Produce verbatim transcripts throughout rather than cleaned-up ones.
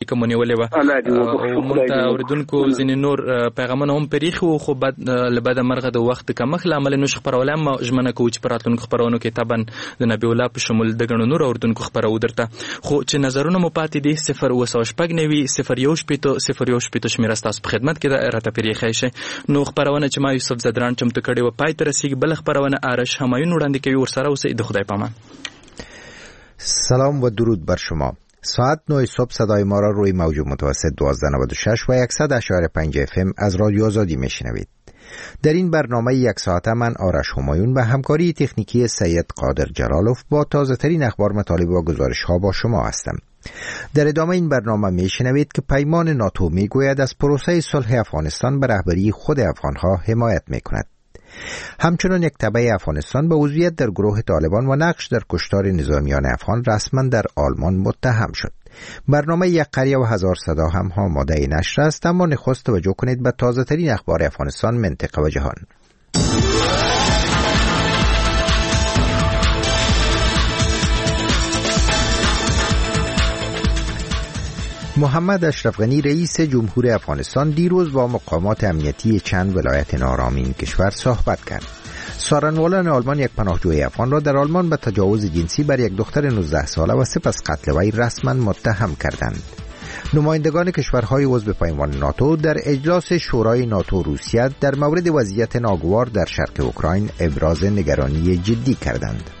اړیکه مونږ ولې و او مونږ ته اوریدونکو ځینې نور پیغامونه هم پریخي وو خو بد لبد مرغه د وخت کمښت له امله نو خبرول هم ژمنه کوو چې پراتونکو خبرونو کې تبن د نبی الله په شمول د غنو نور اوریدونکو خبرو درته خو چې نظرونه مو پاتې دي صفر اوسه شپږ نوي صفر یو شپږ صفر یو شپږ شمیره تاسو په خدمت کې د راته پریخي شي نو خبرونه چې ما یوسف زدران چمتو کړي و پای تر رسیدي بل خبرونه آرش همایون وړاندې کوي ورسره اوسه د خدای پامان. سلام و درود بر شما. ساعت نه صبح صدای ما را روی موج متوسط دوازده نود و شش و صد و شش و پنج اف ام از رادیو آزادی میشنوید. در این برنامه یک ساعته من آرش همایون به همکاری تکنیکی سید قادر جلالوف با تازه ترین اخبار مطالب و گزارش ها با شما هستم. در ادامه این برنامه میشنوید که پیمان ناتو میگوید از پروسه صلح افغانستان به رهبری خود افغانها حمایت میکند. همچنین یک تبع افغانستان به عضویت در گروه طالبان و نقش در کشتار نظامیان افغان رسما در آلمان متهم شد. برنامه یک قریه و هزار صدا هم آماده نشر است، اما نخست توجه کنید به تازه ترین اخبار افغانستان، منطقه و جهان. محمد اشرف غنی رئیس جمهور افغانستان دیروز با مقامات امنیتی چند ولایت ناآرام این کشور صحبت کرد. سارنوالان آلمان یک پناهجوی افغان را در آلمان به تجاوز جنسی بر یک دختر نوزده ساله و سپس قتل وی رسما متهم کردند. نمایندگان کشورهای عضو پیمان ناتو در اجلاس شورای ناتو روسیه در مورد وضعیت ناگوار در شرق اوکراین ابراز نگرانی جدی کردند.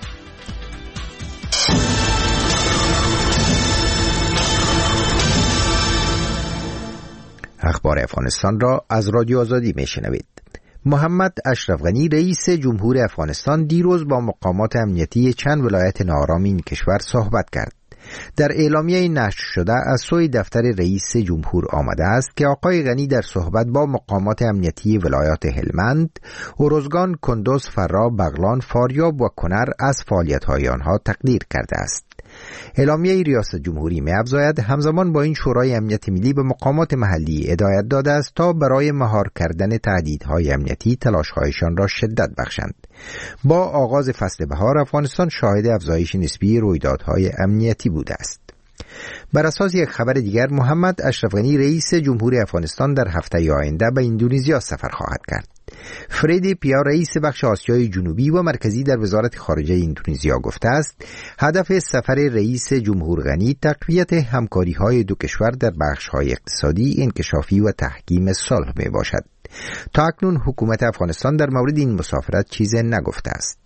اخبار افغانستان را از رادیو آزادی میشنوید. محمد اشرف غنی رئیس جمهور افغانستان دیروز با مقامات امنیتی چند ولایت ناآرام این کشور صحبت کرد. در اعلامیه نشر شده از سوی دفتر رئیس جمهور آمده است که آقای غنی در صحبت با مقامات امنیتی ولایات هلمند، اروزگان، کندوز، فرا، بغلان، فاریاب و کنر از فعالیت‌های آنها تقدیر کرده است. اعلامیه ریاست جمهوری می‌افزاید همزمان با این شورای امنیت ملی به مقامات محلی هدایت داده است تا برای مهار کردن تهدیدهای امنیتی تلاش‌هایشان را شدت بخشند. با آغاز فصل بهار افغانستان شاهد افزایش نسبی رویدادهای امنیتی بوده است. بر اساس یک خبر دیگر محمد اشرف غنی رئیس جمهوری افغانستان در هفته آینده به اندونزیا سفر خواهد کرد. فردی پیا رئیس بخش آسیای جنوبی و مرکزی در وزارت خارجه اندونزیا گفته است هدف سفر رئیس جمهور غنی تقویت همکاری‌های دو کشور در بخش‌های اقتصادی، انکشافی و تحکیم صلح می باشد. تا اکنون حکومت افغانستان در مورد این مسافرت چیزی نگفته است.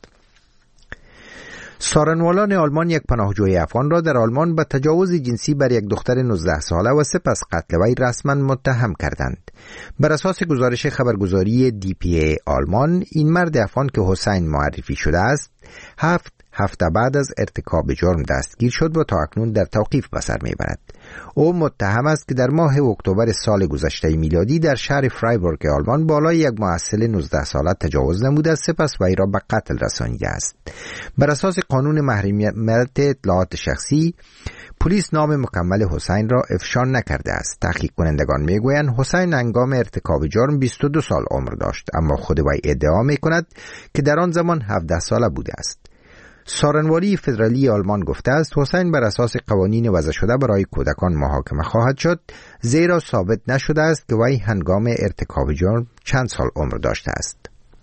سارنوالان آلمان یک پناهجوی افغان را در آلمان به تجاوز جنسی بر یک دختر نوزده ساله و سپس قتل وی رسما متهم کردند. بر اساس گزارش خبرگزاری دی پی ای آلمان، این مرد افغان که حسین معرفی شده است، هفت هفته بعد از ارتکاب جرم دستگیر شد و تا اکنون در توقیف به سر میبرد. او متهم است که در ماه اکتبر سال گذشته میلادی در شهر فرایبورگ آلمان بالای یک محصل نوزده ساله تجاوز نموده، سپس وی را به قتل رسانیده است. بر اساس قانون محرمیت اطلاعات شخصی، پلیس نام مکمل حسین را افشا نکرده است. تحقیق کنندگان میگویند حسین هنگام ارتکاب جرم بیست و دو سال عمر داشت، اما خود وی ادعا میکند که در آن زمان هفده ساله بوده است. سارنوالی فدرالی آلمان گفته است حسین بر اساس قوانین وضع شده برای کودکان محاکمه خواهد شد، زیرا ثابت نشده است که وی هنگام ارتکاب جرم چند سال عمر داشته است.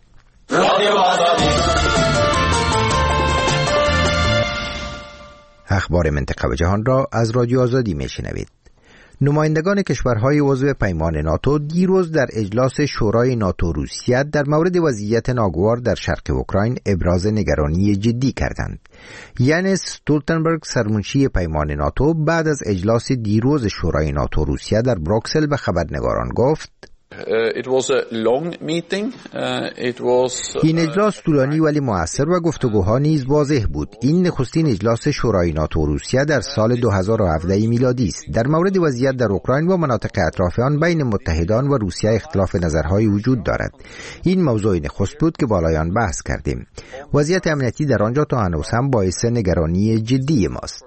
اخبار منطقه و جهان را از رادیو آزادی میشنوید. نمایندگان کشورهای عضو پیمان ناتو دیروز در اجلاس شورای ناتو روسیه در مورد وضعیت ناگوار در شرق اوکراین ابراز نگرانی جدی کردند. یانس استولتنبرگ سرمنشی پیمان ناتو بعد از اجلاس دیروز شورای ناتو روسیه در بروکسل به خبرنگاران گفت Uh, it was a long meeting. Uh, it was uh, این اجلاس طولانی ولی مؤثر و گفتگوها نیز واضح بود. این نخستین اجلاس شورای ناتو روسیه در سال دو هزار و هفده میلادی است. در مورد وضعیت در اوکراین و مناطق اطراف آن بین متحدان و روسیه اختلاف نظرهای وجود دارد. این موضوع نخست بود که بالای آن بحث کردیم. وضعیت امنیتی در آنجا تا هنوز هم باعث نگرانی جدی ماست.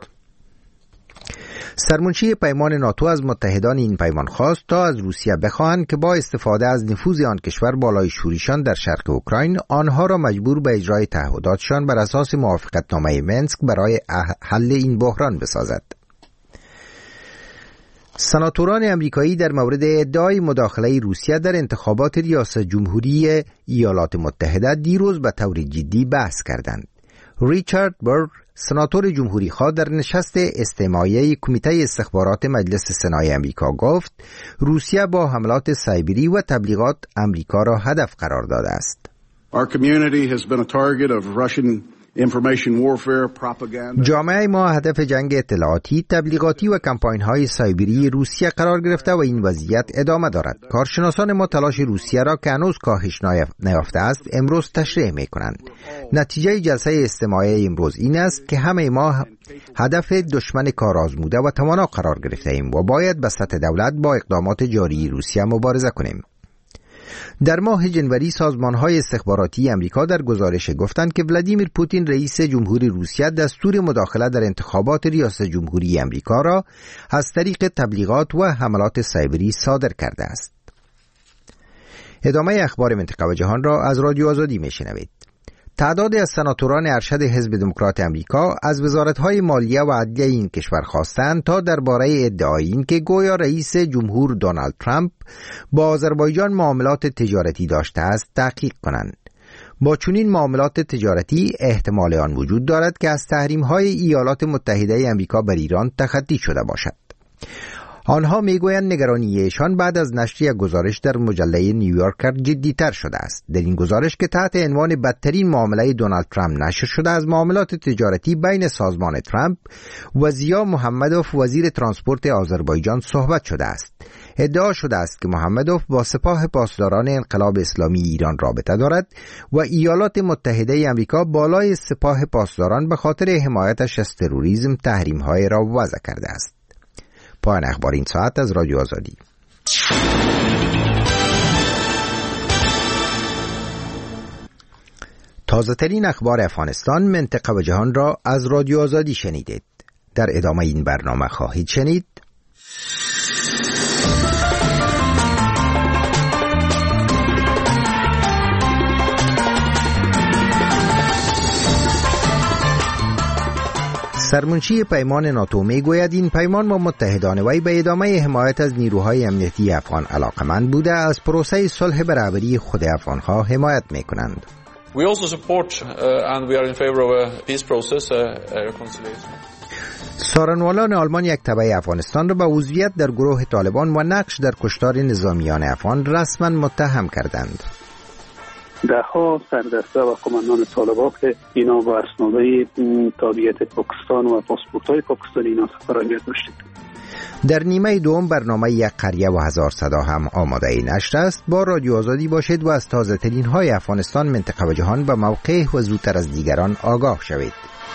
سرمنشی پیمان ناتو از متحدان این پیمان خواست تا از روسیه بخواهند که با استفاده از نفوذ آن کشور بالای شوریشان در شرق اوکراین آنها را مجبور به اجرای تعهداتشان بر اساس موافقتنامه منسک برای حل این بحران بسازد. سناتوران امریکایی در مورد ادعای مداخله روسیه در انتخابات ریاست جمهوری ایالات متحده دیروز به طور جدی بحث کردند. ریچارد برر، سناتور جمهوری خواه، در نشست استماعی کمیته استخبارات مجلس سنای امریکا گفت روسیه با حملات سایبری و تبلیغات امریکا را هدف قرار داده است. Our community has been a target of Russian information warfare, propaganda. جامعه ما هدف جنگ اطلاعاتی، تبلیغاتی و کمپاین‌های سایبری روسیه قرار گرفته و این وضعیت ادامه دارد. کارشناسان ما تلاش روسیه را که هنوز کاهش نیافته است امروز تشریح می‌کنند. نتیجه جلسه استماعی امروز این است که همه ما هدف دشمن کارآزموده و توانا قرار گرفته ایم و باید به سطح دولت با اقدامات جاری روسیه مبارزه کنیم. در ماه جنوری سازمان‌های استخباراتی امریکا در گزارش گفتند که ولادیمیر پوتین رئیس جمهوری روسیه دستور مداخله در انتخابات ریاست جمهوری امریکا را از طریق تبلیغات و حملات سایبری صادر کرده است. ادامه اخبار منطقه و جهان را از رادیو آزادی میشنوید. تعدادی از سناتوران ارشد حزب دموکرات امریکا از وزارت‌های مالیه و عدلیه این کشور خواستند تا درباره ادعای این که گویا رئیس جمهور دونالد ترامپ با آذربایجان معاملات تجارتی داشته است تحقیق کنند. با چنین معاملات تجارتی احتمال آن وجود دارد که از تحریم‌های ایالات متحده امریکا بر ایران تخطی شده باشد. آنها میگویند نگرانیشان بعد از نشر یک گزارش در مجله نیویورکر جدی‌تر شده است. در این گزارش که تحت عنوان بدترین معامله دونالد ترامپ نشر شده، از معاملات تجارتی بین سازمان ترامپ و زیا محمدوف وزیر ترانسپورت آذربایجان صحبت شده است. ادعا شده است که محمدوف با سپاه پاسداران انقلاب اسلامی ایران رابطه دارد و ایالات متحده امریکا بالای سپاه پاسداران به خاطر حمایتش از تروریسم تحریم‌های را وضع کرده است. پایان اخبار این ساعت از رادیو آزادی. تازه ترین اخبار افغانستان، منطقه و جهان را از رادیو آزادی شنیدید. در ادامه این برنامه خواهید شنید سرمنشی پیمان ناتو میگوید این پیمان با متحدان وی به ادامه حمایت از نیروهای امنیتی افغان علاقمند بوده از پروسه صلح به رهبری خود افغانها حمایت میکنند. We also support uh, and we are in favor of a peace process, a, a reconciliation. سارنوالان آلمان یک تبع افغانستان را به عضویت در گروه طالبان و نقش در کشتار نظامیان افغان رسما متهم کردند. دهها سردسته و کماندان طالبان که اینا با اسنادهای تابعیت پاکستان و پاسپورت‌های پاکستانی اینا سفرانیت داشتند. در نیمه دوم برنامه یک قریه و هزار صدا هم آماده نشر است. با رادیو آزادی باشید و از تازه ترین های افغانستان، منطقه و جهان به موقع و زودتر از دیگران آگاه شوید.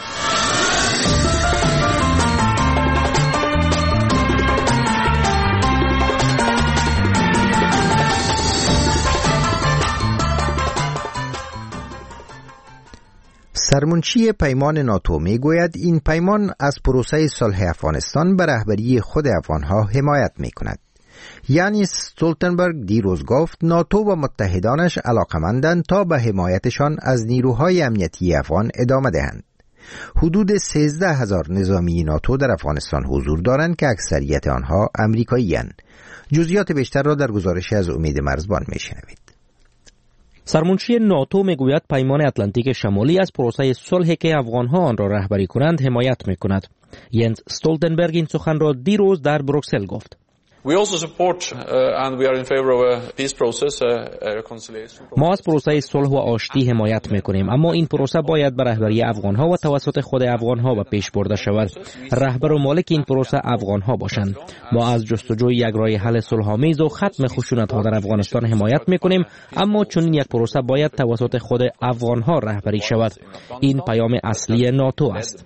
سرمنشی پیمان ناتو میگوید این پیمان از پروسه صلح افغانستان به رهبری خود افغانها حمایت میکند. یعنی استولتنبرگ دیروز گفت ناتو و متحدانش علاقمندند تا به حمایتشان از نیروهای امنیتی افغان ادامه دهند. حدود سیزده هزار نظامی ناتو در افغانستان حضور دارند که اکثریت آنها امریکایی‌اند. جزئیات بیشتر را در گزارش از امید مرزبان میشنوید. سرمنشی ناتو میگوید پیمان اتلانتیک شمالی از پروسه صلحی که افغانها آن را رهبری کنند حمایت میکند. ینس استولتنبرگ این سخن را دیروز در بروکسل گفت. We also support uh, and we are in favor of a peace process, a reconciliation. ما از پروسه صلح و آشتی حمایت میکنیم، اما این پروسه باید به رهبری افغانها و توسط خود افغانها به پیش برده شود. رهبر و مالک این پروسه افغانها باشند. ما از جستجوی یک راه حل صلح‌آمیز و ختم خشونت‌ها در افغانستان حمایت میکنیم، اما چون یک پروسه باید توسط خود افغانها رهبری شود. این پیام اصلی ناتو است.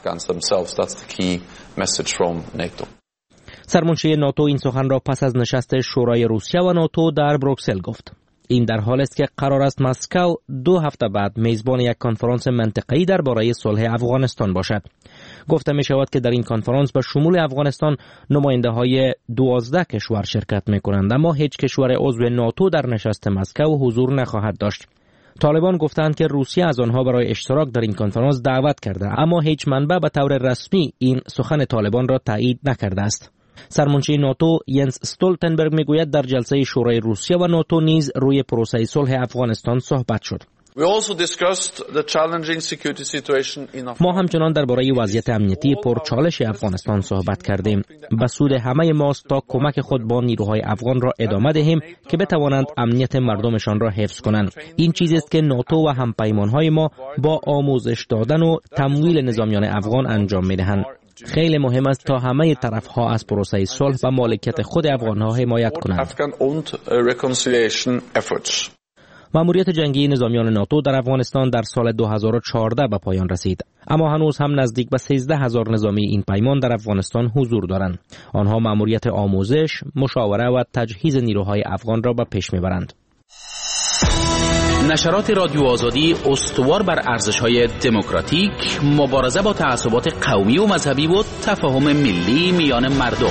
سرمنشی ناتو این سخن را پس از نشست شورای روسیه و ناتو در بروکسل گفت. این در حال است که قرار است مسکو دو هفته بعد میزبان یک کنفرانس منطقه‌ای درباره صلح افغانستان باشد. گفته می شود که در این کنفرانس به شمول افغانستان نماینده های دوازده کشور شرکت می کنند، اما هیچ کشور عضو ناتو در نشست مسکو حضور نخواهد داشت. طالبان گفتند که روسیه از آنها برای اشتراک در این کنفرانس دعوت کرده، اما هیچ منبع به طور رسمی این سخن طالبان را تایید نکرده است. سرمنشی ناتو ینس استولتنبرگ میگوید در جلسه شورای روسیه و ناتو نیز روی پروسه صلح افغانستان صحبت شد. ما همچنان درباره وضعیت امنیتی پرچالش افغانستان صحبت کردیم. به سود همه ماست تا کمک خود با نیروهای افغان را ادامه دهیم که بتوانند امنیت مردمشان را حفظ کنند. این چیزی است که ناتو و همپیمانهای ما با آموزش دادن و تمویل نظامیان افغان انجام میدهند. خیلی مهم است تا همه طرفها از پروسه صلح و مالکیت خود افغانها حمایت کنند. مأموریت جنگی نظامیان ناتو در افغانستان در سال دو هزار و چهارده به پایان رسید، اما هنوز هم نزدیک به سیزده هزار نظامی این پیمان در افغانستان حضور دارند. آنها مأموریت آموزش، مشاوره و تجهیز نیروهای افغان را به پیش میبرند. نشرات رادیو آزادی استوار بر ارزش‌های دموکراتیک، مبارزه با تعصبات قومی و مذهبی و تفاهم ملی میان مردم.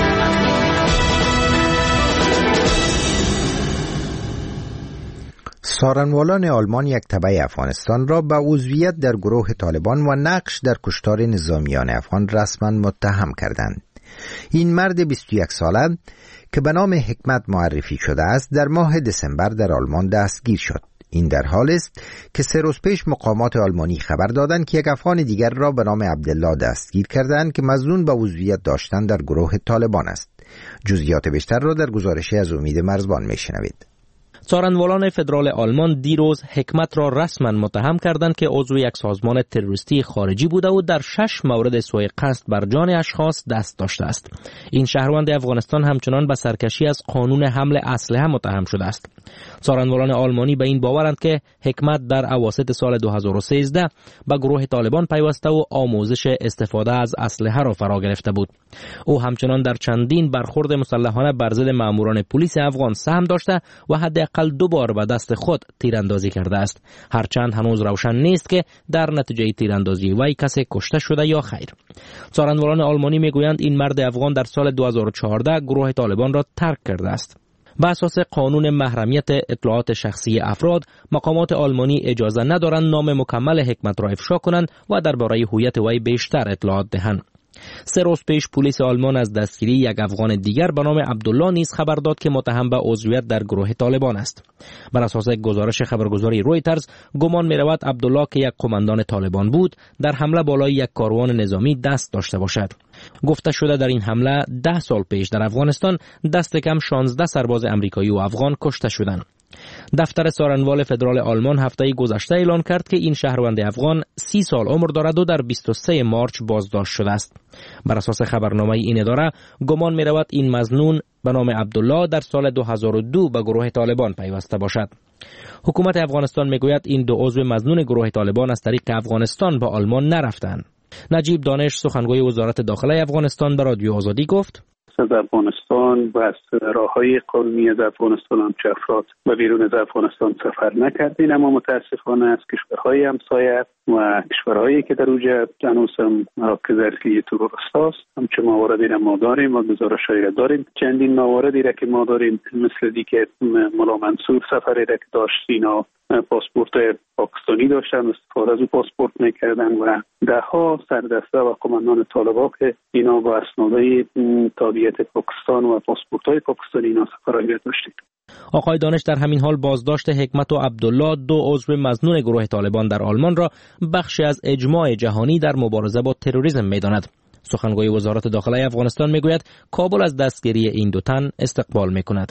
سارنوالان آلمان یک تبع افغانستان را به عضویت در گروه طالبان و نقش در کشتار نظامیان افغان رسما متهم کردند. این مرد بیست و یک ساله که به نام حکمت معرفی شده است در ماه دسامبر در آلمان دستگیر شد. این در حال است که سه روز پیش مقامات آلمانی خبر دادند که یک افغان دیگر را به نام عبدالله دستگیر کردند که مظنون به عضویت داشتن در گروه طالبان است. جزئیات بیشتر را در گزارشی از امید مرزبان میشنوید. سارنوالان فدرال آلمان دیروز حکمت را رسما متهم کردند که عضو یک سازمان تروریستی خارجی بوده و در شش مورد سوء قصد بر جان اشخاص دست داشته است. این شهروند افغانستان همچنان به سرکشی از قانون حمل اسلحه متهم شده است. سارنوالان آلمانی به این باورند که حکمت در اواسط سال دو هزار و سیزده به گروه طالبان پیوسته و آموزش استفاده از اسلحه را فرا گرفته بود. او همچنان در چندین برخورد مسلحانه بر ضد ماموران پلیس افغان سهم داشته و حداقل دو بار به دست خود تیراندازی کرده است. هرچند هنوز روشن نیست که در نتیجه تیراندازی وی کسی کشته شده یا خیر. سارنوالان آلمانی میگویند این مرد افغان در سال دو هزار و چهارده گروه طالبان را ترک کرده است. به اساس قانون محرمیت اطلاعات شخصی افراد، مقامات آلمانی اجازه ندارند نام مکمل حکمت را افشا کنند و درباره هویت وی بیشتر اطلاعات دهند. سه روز پیش پلیس آلمان از دستگیری یک افغان دیگر به نام عبدالله نیز خبر داد که متهم به عضویت در گروه طالبان است. بر اساس گزارش خبرگزاری رویترز گمان می‌رود عبدالله که یک قماندان طالبان بود در حمله بالای یک کاروان نظامی دست داشته باشد. گفته شده در این حمله ده سال پیش در افغانستان دست کم شانزده سرباز امریکایی و افغان کشته شدند. دفتر سارنوال فدرال آلمان هفته گذشته اعلان کرد که این شهروند افغان سی سال عمر دارد و در بیست و سوم مارچ بازداشت شده است. بر اساس خبرنامه این اداره گمان می رود این مظنون به نام عبدالله در سال دو هزار و دو به گروه طالبان پیوسته باشد. حکومت افغانستان می گوید این دو عضو مظنون گروه طالبان از طریق افغانستان به آلمان نرفتند. نجیب دانش سخنگوی وزارت داخله افغانستان به رادیو آزادی گفت: از افغانستان و از راههای قانونی از افغانستان هم چه افراد و بیرون از افغانستان سفر نکردین، اما متاسفانه از کشورهای همسایه و کشورهایی که در اوجه هنوز هم مراکز اصلی تروریست هست همچه مواردی را ما داریم و گزارشهایی را داریم. چندین مواردی را که ما داریم مثل دیگه ملا منصور سفری را که داشت، اینا پاسپورت پاکستانی داشتن، استفاده از پاسپورت میکردن و ده ها سردسته و قماندان طالبان که اینا با اسنادهای تابعیت پاکستان و پاسپورت های پاکستانی اینا سفرهایی داشتید. آقای دانش در همین حال بازداشت حکمت و عبدالله دو عضو مظنون گروه طالبان در آلمان را بخشی از اجماع جهانی در مبارزه با تروریسم می‌داند. سخنگوی وزارت داخله افغانستان میگوید کابل از دستگیری این دو تن استقبال میکند.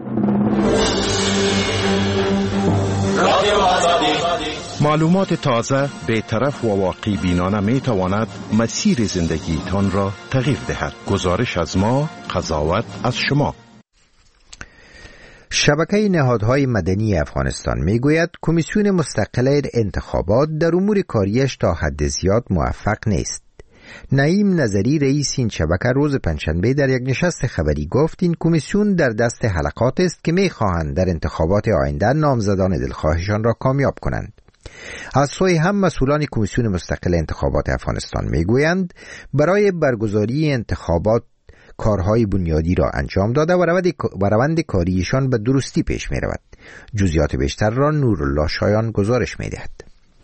معلومات تازه، بی‌طرف و واقع بینانه می تواند مسیر زندگیتان را تغییر دهد. گزارش از ما، قضاوت از شما. شبکه نهادهای مدنی افغانستان میگوید کمیسیون مستقل انتخابات در امور کاریش تا حد زیاد موفق نیست. نعیم نظری رئیس این شبکه روز پنجشنبه در یک نشست خبری گفت این کمیسیون در دست حلقات است که میخواهند در انتخابات آینده نامزدان دلخواهشان را کامیاب کنند. از سوی هم مسئولان کمیسیون مستقل انتخابات افغانستان میگویند برای برگزاری انتخابات کارهای بنیادی را انجام داده و روند کاریشان به درستی پیش می رود. جزئیات بیشتر را نورالله شایان گزارش می دهد.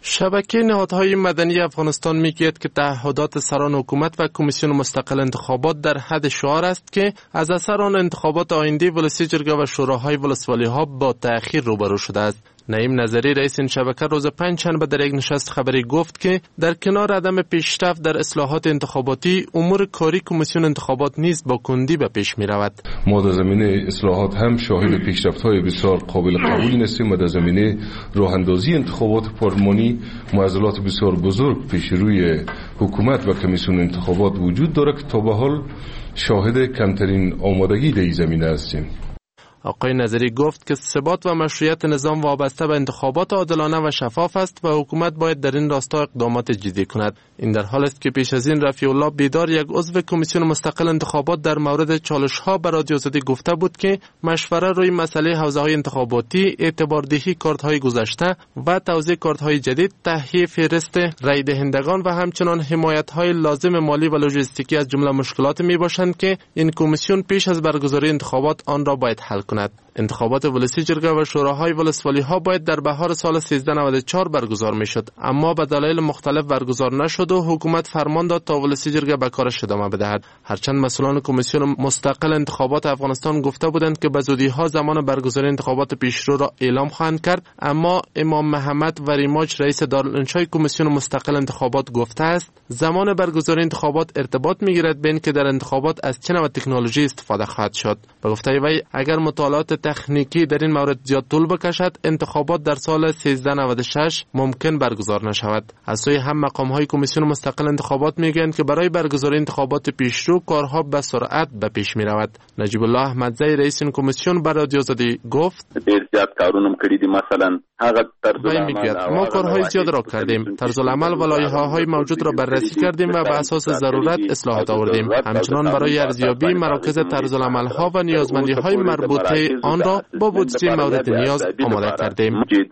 شبکه نهادهای مدنی افغانستان میگوید که تعهدات سران حکومت و کمیسیون مستقل انتخابات در حد شعار است که از اثر آن انتخابات آینده ولسی جرگه و شوراهای ولسوالی ها با تأخیر روبرو شده است. نعیم نظری رئیس این شبکه روز پنجشنبه در یک نشست خبری گفت که در کنار عدم پیشرفت در اصلاحات انتخاباتی، امور کاری کمیسیون انتخابات نیز با کندی به پیش می رود. ما در زمینه اصلاحات هم شاهد پیشرفت‌های بسیار قابل قبولی هستیم و در زمینه راه اندازی انتخابات پارلمانی معضلات بسیار بزرگ پیش روی حکومت و کمیسیون انتخابات وجود دارد که تا به حال شاهد کمترین آمادگی در این زمینه هستیم. آقای نظری گفت که ثبات و مشروعیت نظام وابسته به انتخابات عادلانه و شفاف است و حکومت باید در این راستا اقدامات جدی کند. این در حال است که پیش از این رفیع الله بیدار، یک عضو کمیسیون مستقل انتخابات، در مورد چالش‌ها به رادیو آزادی گفته بود که مشوره روی مسئله حوزه‌های انتخاباتی، اعتباردهی کارت‌های گذشته و توزیع کارت‌های جدید، تهیه فهرست رای دهندگان و همچنین حمایت‌های لازم مالی و لوجستیکی از جمله مشکلات میباشند که این کمیسیون پیش از برگزاری انتخابات آن را باید حل کند. انتخابات ولسی جرگه و شوراهای ولسوالی ها باید در بهار سال سیزده نود و چهار برگزار میشد، اما به دلایل مختلف برگزار نشد و حکومت فرمان داد تا ولسی جرگه به کارش ادامه بدهد. هرچند مسئولان کمیسیون مستقل انتخابات افغانستان گفته بودند که به زودی ها زمان برگزاری انتخابات پیشرو را اعلام خواهند کرد، اما امام محمد وریماج رئیس دارالانشای کمیسیون مستقل انتخابات گفته است زمان برگزاری انتخابات ارتباط میگیرد بین که در انتخابات از چه نوع تکنولوژی استفاده خواهد شد. به گفته وی اگر مطالعات تکنیکی در این مورد زیاد طول بکشد، انتخابات در سال سیزده نود و شش ممکن برگزار نشود. از سوی هم مقام‌های کمیسیون مستقل انتخابات میگویند که برای برگزاری انتخابات پیشرو کارها به سرعت به پیش میرود. نجیب الله احمدزی رئیس این کمیسیون به رادیو آزادی گفت ډیر زیات کارونه کړی دي، مثلا هغه طرز العمل ما کارهای زیاد را کردیم، طرز العمل و لایحه‌های موجود را بررسی کردیم و به اساس ضرورت اصلاحات آوردیم. همچنین برای ارزیابی مراکز طرز العمل‌ها و نیازمندی‌های مربوطه آن را با بودجه مورد نیاز آماده کردیم.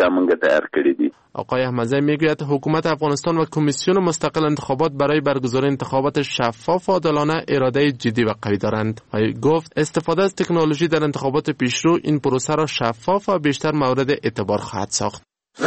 آقای احمدزی میگوید حکومت افغانستان و کمیسیون مستقل انتخابات برای برگزاری انتخابات شفاف و عادلانه اراده جدی و قوی دارند. و گفت استفاده از تکنولوژی در انتخابات پیشرو این پروسه را شفاف و بیشتر مورد اعتبار خواهد ساخت.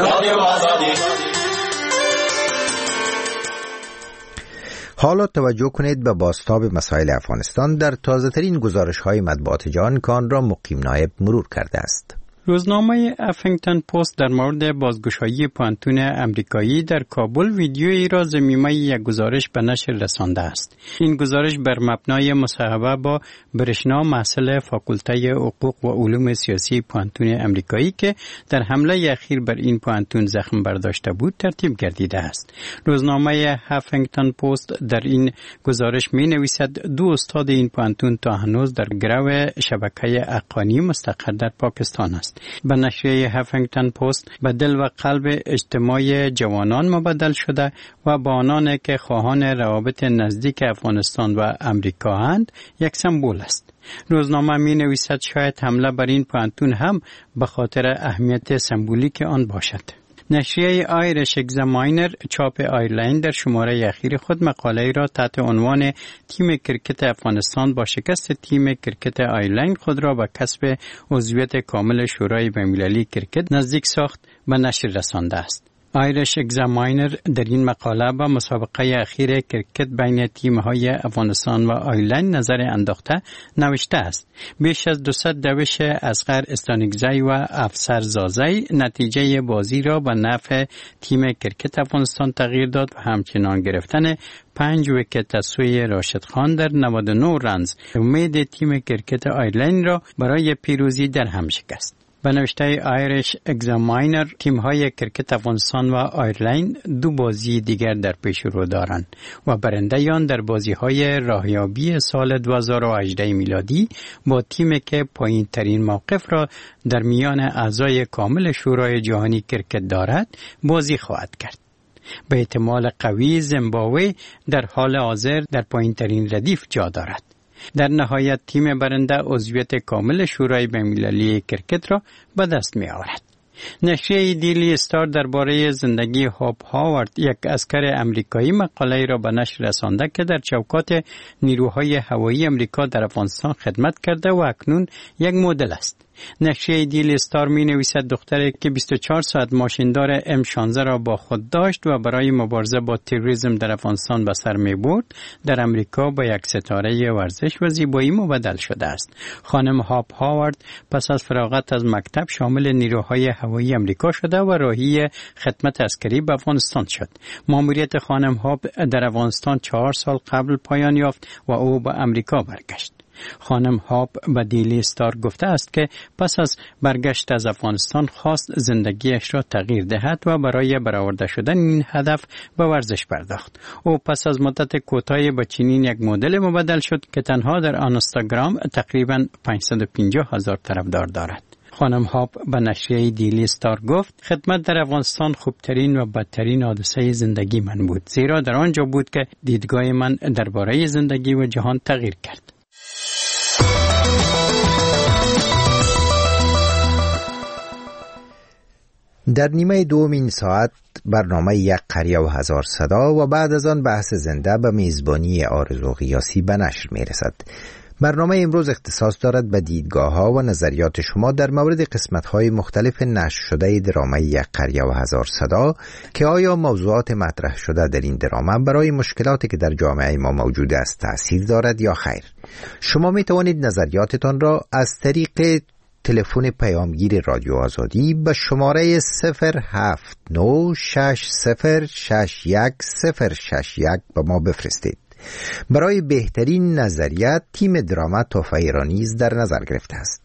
حالا توجه کنید به بازتاب مسائل افغانستان در تازه ترین گزارش های مطبوعات جهان که آن را مقیم نایب مرور کرده است. روزنامه افینگتون پست در مورد بازگشایی پوانتون امریکایی در کابل ویدیویی را ضمیمه یک گزارش به نشر رسانده است. این گزارش بر مبنای مصاحبه با برشنا محصل فاکولته حقوق و علوم سیاسی پوانتون امریکایی که در حمله اخیر بر این پوانتون زخم برداشته بود ترتیب گردیده است. روزنامه افینگتون پست در این گزارش می نویسد دو استاد این پوانتون تا هنوز در گرو شبکه اقانی مستقر در پاکستان است. به نشریه هفینگتون پست به دل و قلب اجتماع جوانان مبدل شده و با آنان که خواهان روابط نزدیک افغانستان و امریکا هستند یک سمبول است. روزنامه می نویسد شاید حمله بر این پوانتون هم به خاطر اهمیت سمبولیک آن باشد. نشریه آیرش اگزاماینر چاپ آیرلند در شماره اخیر خود مقاله را تحت عنوان تیم کرکت افغانستان با شکست تیم کرکت آیرلند خود را به کسب عضویت کامل شورای بین‌المللی کرکت نزدیک ساخت به نشر رسانده است. آیرش اگزاماینر در این مقاله با مسابقه اخیر کرکت بین تیم‌های افغانستان و آیرلند نظر انداخته نوشته است. بیش از دویست دوش اصغر استانگزی و افسر زازی نتیجه بازی را به نفع تیم کرکت افغانستان تغییر داد و همچنان گرفتن پنج ویکت از سوی راشد خان در نود و نه رنز امید تیم کرکت آیرلند را برای پیروزی در هم شکست. به نوشته آیرش اگزاماینر تیم‌های کرکت افغانستان و آیرلند دو بازی دیگر در پیش رو دارند و برندگان در بازی‌های راهیابی سال دو هزار و هجده میلادی با تیمی که پایین‌ترین موقف را در میان اعضای کامل شورای جهانی کرکت دارد بازی خواهد کرد. به احتمال قوی زیمبابوه در حال حاضر در پایین‌ترین ردیف جا دارد. در نهایت تیم برنده عضویت کامل شورای بین‌المللی کرکت را به دست می آورد. نشریه دیلی استار درباره زندگی هاپ هاوارد یک عسکر امریکایی مقاله را به نشر رسانده که در چوکات نیروهای هوایی امریکا در افغانستان خدمت کرده و اکنون یک مدل است. نشریه دیلی استار می نویسد دختری که بیست و چهار ساعت ماشیندار ام شانزده را با خود داشت و برای مبارزه با تروریسم در افغانستان به سر می برد، در امریکا با یک ستاره ورزش و زیبایی مبدل شده است. خانم هاب هاوارد پس از فراغت از مکتب شامل نیروهای هوایی امریکا شده و راهی خدمت عسکری به افغانستان شد. ماموریت خانم هاب در افغانستان چهار سال قبل پایان یافت و او به امریکا برگشت. خانم هاب به دیلی استار گفته است که پس از برگشت از افغانستان خواست زندگیش را تغییر دهد و برای برآورده شدن این هدف به ورزش پرداخت. او پس از مدت کوتاهی به چنین یک مدل مبدل شد که تنها در اینستاگرام تقریباً پانصد و پنجاه هزار طرفدار دارد. خانم هاب به نشریه دیلی استار گفت خدمت در افغانستان خوبترین و بدترین حادثه زندگی من بود، زیرا در آنجا بود که دیدگاه من درباره زندگی و جهان تغییر کرد. در نیمه دوم این ساعت برنامه یک قریه و هزار صدا و بعد از آن بحث زنده به میزبانی آرزو غیاسی به نشر می رسد. برنامه امروز اختصاص دارد به دیدگاه ها و نظریات شما در مورد قسمت های مختلف نشر شده درامه یک قریه و هزار صدا که آیا موضوعات مطرح شده در این درامه برای مشکلاتی که در جامعه ما موجود است تأثیر دارد یا خیر. شما می توانید نظریاتتان را از طریق تلفن پیامگیر رادیو آزادی به شماره صفر هفت نه شش صفر شش یک صفر شش یک به ما بفرستید. برای بهترین نظریه تیم دراما تحفه ایرانیز در نظر گرفته است.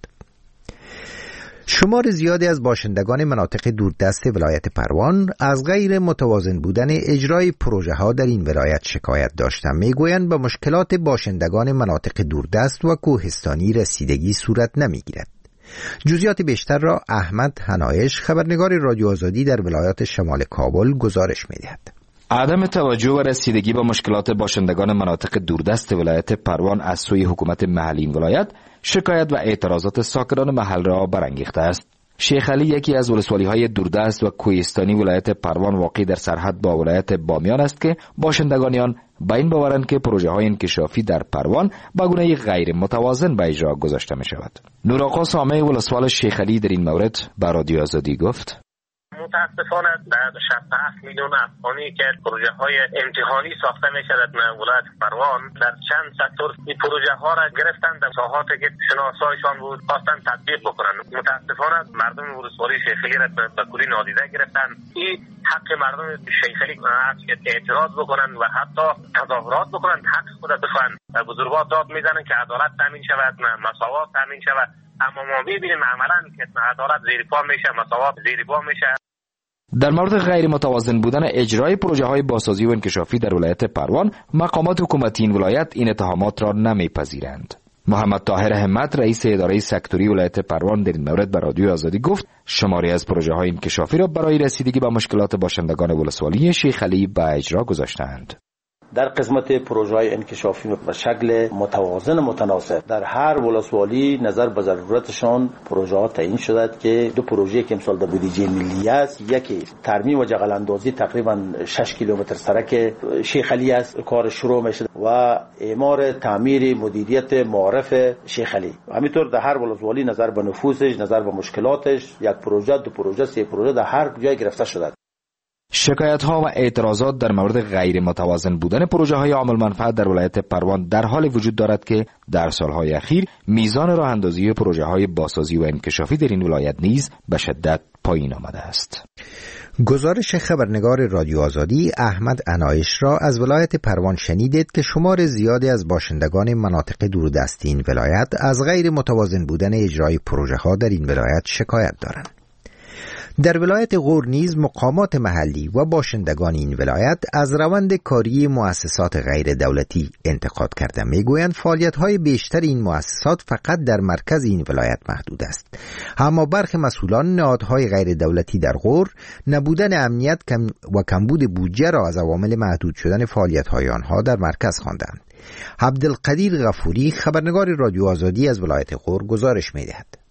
شمار زیادی از باشندگان مناطق دوردست ولایت پروان از غیر متوازن بودن اجرای پروژه ها در این ولایت شکایت داشتند. میگویند به مشکلات باشندگان مناطق دوردست و کوهستانی رسیدگی صورت نمیگیرد. جزئیات بیشتر را احمد حنایش خبرنگار رادیو آزادی در ولایت شمال کابل گزارش می‌دهد. عدم توجه و رسیدگی به مشکلات باشندگان مناطق دوردست ولایت پروان از سوی حکومت محلی این ولایت شکایت و اعتراضات ساکنان محل را برانگیخته است. شیخ علی یکی از ولسوالی‌های دوردست و کوهستانی ولایت پروان واقع در سرحد با ولایت بامیان است که باشندگان آن با این باورند که پروژه‌های انکشافی در پروان به گونه غیر متوازن به اجرا گذاشته می‌شود. نورآقا سامع ولسوال شیخ علی در این مورد به رادیو آزادی گفت: متاسفانه در شصت و هفت میلیون افغانی که پروژه های امتحانی ساخته می شود در ولایت پروان در چند سکتور این پروژه ها را گرفتند، در ساحاتی که شناسایشان بود خواستند تطبیق بکنند. متاسفانه مردم ولسوالی شیخ علی را به کلی نادیده گرفتند. این حق مردم شیخ علی است که اعتراض بکنند و حتی تظاهرات بکنند، حق خود بخواهند. بزرگوار داد میزنند که عدالت تامین شود، مساوات تامین شود، اما ما میبینیم عملا که عدالت زیر پا میشه، مساوات زیر پا میشه. در مورد غیر متوازن بودن اجرای پروژه های بازسازی و انکشافی در ولایت پروان، مقامات حکومتی این ولایت این اتهامات را نمیپذیرند. محمد طاهر همت رئیس اداره سکتوری ولایت پروان در این مورد به رادیو آزادی گفت شماری از پروژه های انکشافی را برای رسیدگی به مشکلات باشندگان ولسوالی شیخ علی به اجرا گذاشتند. در قسمت پروژه های انکشافی به شکل متوازن متناسب در هر ولسوالی نظر به ضرورتشان پروژه ها تعیین شده که دو پروژه که امسال در بودجه ملی است، یکی ترمیم و جغل اندازی تقریبا شش کیلومتر سرک شیخ علی است کار شروع میشه و اعمار تعمیر مدیریت معارف شیخ علی. همینطور در هر ولسوالی نظر به نفوذش، نظر به مشکلاتش، یک پروژه، دو پروژه، سه پروژه در هر جای گرفته شده. شکایت ها و اعتراضات در مورد غیر متوازن بودن پروژه های عامل منفعت در ولایت پروان در حال وجود دارد که در سالهای اخیر میزان راه اندازی پروژه های بازسازی و انکشافی در این ولایت نیز به شدت پایین آمده است. گزارش خبرنگار رادیو آزادی احمد عنایش را از ولایت پروان شنیدید که شمار زیادی از باشندگان مناطق دوردستی این ولایت از غیر متوازن بودن اجرای پروژه ها در این ولایت شکایت دارند. در ولایت غور نیز مقامات محلی و باشندگان این ولایت از روند کاری مؤسسات غیر دولتی انتقاد کرده. میگویند فعالیت‌های بیشتر این مؤسسات فقط در مرکز این ولایت محدود است، اما برخی مسئولان نهادهای غیر دولتی در غور نبودن امنیت و کمبود بودجه را از عوامل محدود شدن فعالیت‌های آنها در مرکز خواندند. عبدالقدیر غفوری خبرنگار رادیو آزادی از ولایت غور گزارش می‌دهد.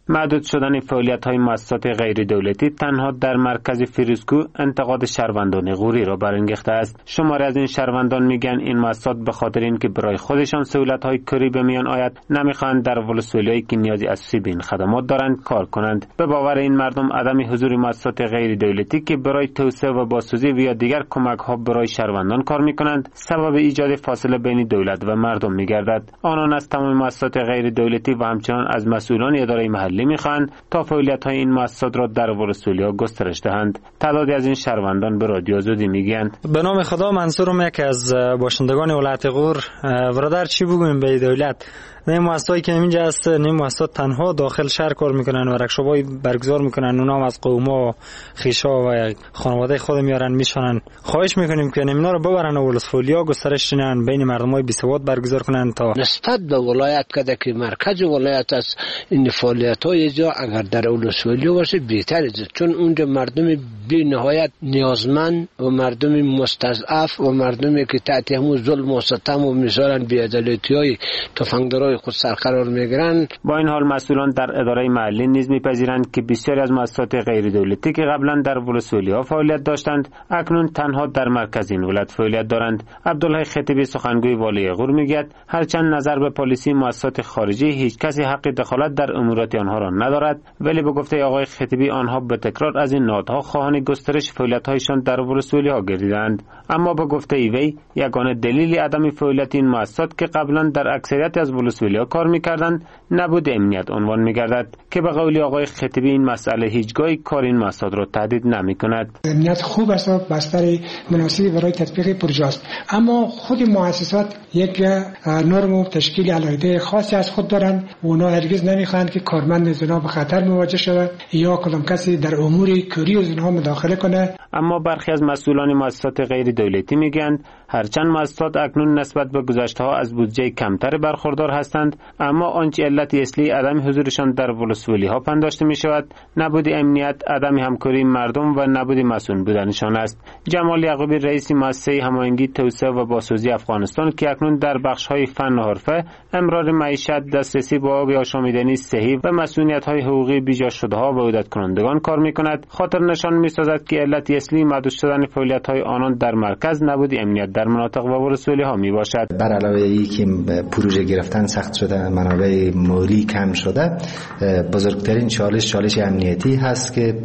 محدود شدن فعالیت‌های مؤسسات غیر دولتی تنها در مرکز فیروزکو انتقاد شهروندان غوری را برانگیخته است. شماری از این شهروندان میگن این مؤسسات به خاطر اینکه برای خودشان سهولت‌های کاری به میان آید نمیخواهند در ولسوالیایی که نیازی اساسی به این خدمات دارند کار کنند. به باور این مردم عدم حضور مؤسسات غیر دولتی که برای توسعه و بازسازی و یا دیگر کمک‌ها برای شهروندان کار می‌کنند سبب ایجاد فاصله بین دولت و مردم می‌گردد. آنان از تمام مؤسسات غیر دولتی و همچنان از مسئولان اداره محلی می‌خواهند تا فعالیت‌های این مؤسسات را در ولسوالیا گسترش دهند. تعدادی از این شهروندان به رادیو آزادی میگویند: به نام خدا منصورم، یک از باشندگان ولایت غور. برادر چی بگویم به دولت؟ نه مؤسساتی که اینجا هست، نه مؤسسات تنها داخل شهر کار میکنن و ورکشاپ‌های برگزار میکنن، اونا هم از قوم‌ها خیشا و خانواده خود میارن میشونن. خواهش میکنیم که اینا رو ببرن و ولسوالیا گسترش دهن، بین مردمای بی سواد برگزار کنن تا نسبت به ولایت کده که مرکز ولایت است. این فعالیت‌های جا اگر در ولسوالیا باشه بهتره، چون اونجا مردم بی نهایت نیازمند و مردم مستضعف و مردمی که تحت همون ظلم و ستم و مثلا بی‌عدالتی‌های تفنگدارای خود سرقرار میگیرند. با این حال مسئولان در اداره محلی نیز میپذیرند که بسیاری از مؤسسات غیر دولتی که قبلا در ولسوالی‌ها فعالیت داشتند اکنون تنها در مرکز این ولایت فعالیت دارند. عبدالله خطیبی سخنگوی والی غور میگوید هرچند نظر به پالیسی مؤسسات خارجی هیچ کسی حق دخالت در امورات آنها را ندارد، ولی به گفته آقای خطیبی آنها به تکرار از این نهادها خواهان گسترش فعالیت‌هایشان در ولسوالی‌ها گردیدند. اما به گفته وی یگانه دلیل عدم فعالیت این مؤسسات که قبلا در اکثریت از ولسوالی‌ها کار می‌کردند نبود امنیت عنوان می‌گردد که به قول آقای خطیبی این مسئله هیچگاهی کار این مؤسسات را تهدید نمی‌کند. امنیت خوب است و بستر مناسبی برای تطبیق پروژه است، اما خود مؤسسات یک نرم و تشکیل علاقه خاصی از خود دارند و اونا هرگز نمی‌خواهند که کارمند زنا به خطر مواجه شود یا کدام کسی در امور کاری زنا مداخله کنه. اما برخی از مسئولان مؤسسات غیر دولتی میگویند هرچند مؤسسات اکنون نسبت به گذشته‌ها از بودجه کمتر برخوردار هستند، اما آنچه علت اصلی عدم حضورشان در ولسوالی‌ها پنداشته می‌شود نبود امنیت، عدم همکاری مردم و نبود مسئول بودنشان است. جمال یعقوبی رئیس مؤسسه هماهنگی توسعه و بازسازی افغانستان که اکنون در بخش‌های فن و حرفه، امرار معیشت، دسترسی به آب آشامیدنی صحی و مسئولیت‌های حقوقی بیجا شده‌ها و عودت کنندگان کار می‌کند، خاطر نشان می‌سازد که علت اصلی محدود شدن فعالیت‌های آنان در مرکز نبود امنیت در مناطق و ولسوالی‌ها میباشد. بر علاوه ای که پروژه گرفتن سخت شده، منابع مالی کم شده، بزرگترین چالش چالش امنیتی هست که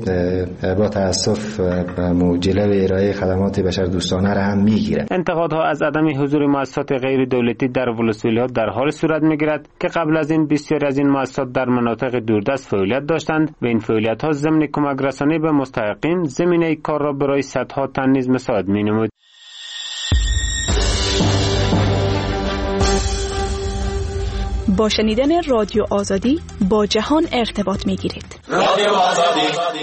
با تاسف جلوه ارائه خدمات بشردوستانه را هم میگیره. انتقادها از عدم حضور مؤسسات غیر دولتی در ولسوالی‌ها در حال صورت میگیرد که قبل از این بسیاری از این مؤسسات در مناطق دوردست فعالیت داشتند و این فعالیت‌ها ضمن کمک رسانی به مستحقین زمینه کار را برای صدها تن نیز مساعد مینمود. با شنیدن رادیو آزادی با جهان ارتباط می‌گیرید. رادیو آزادی.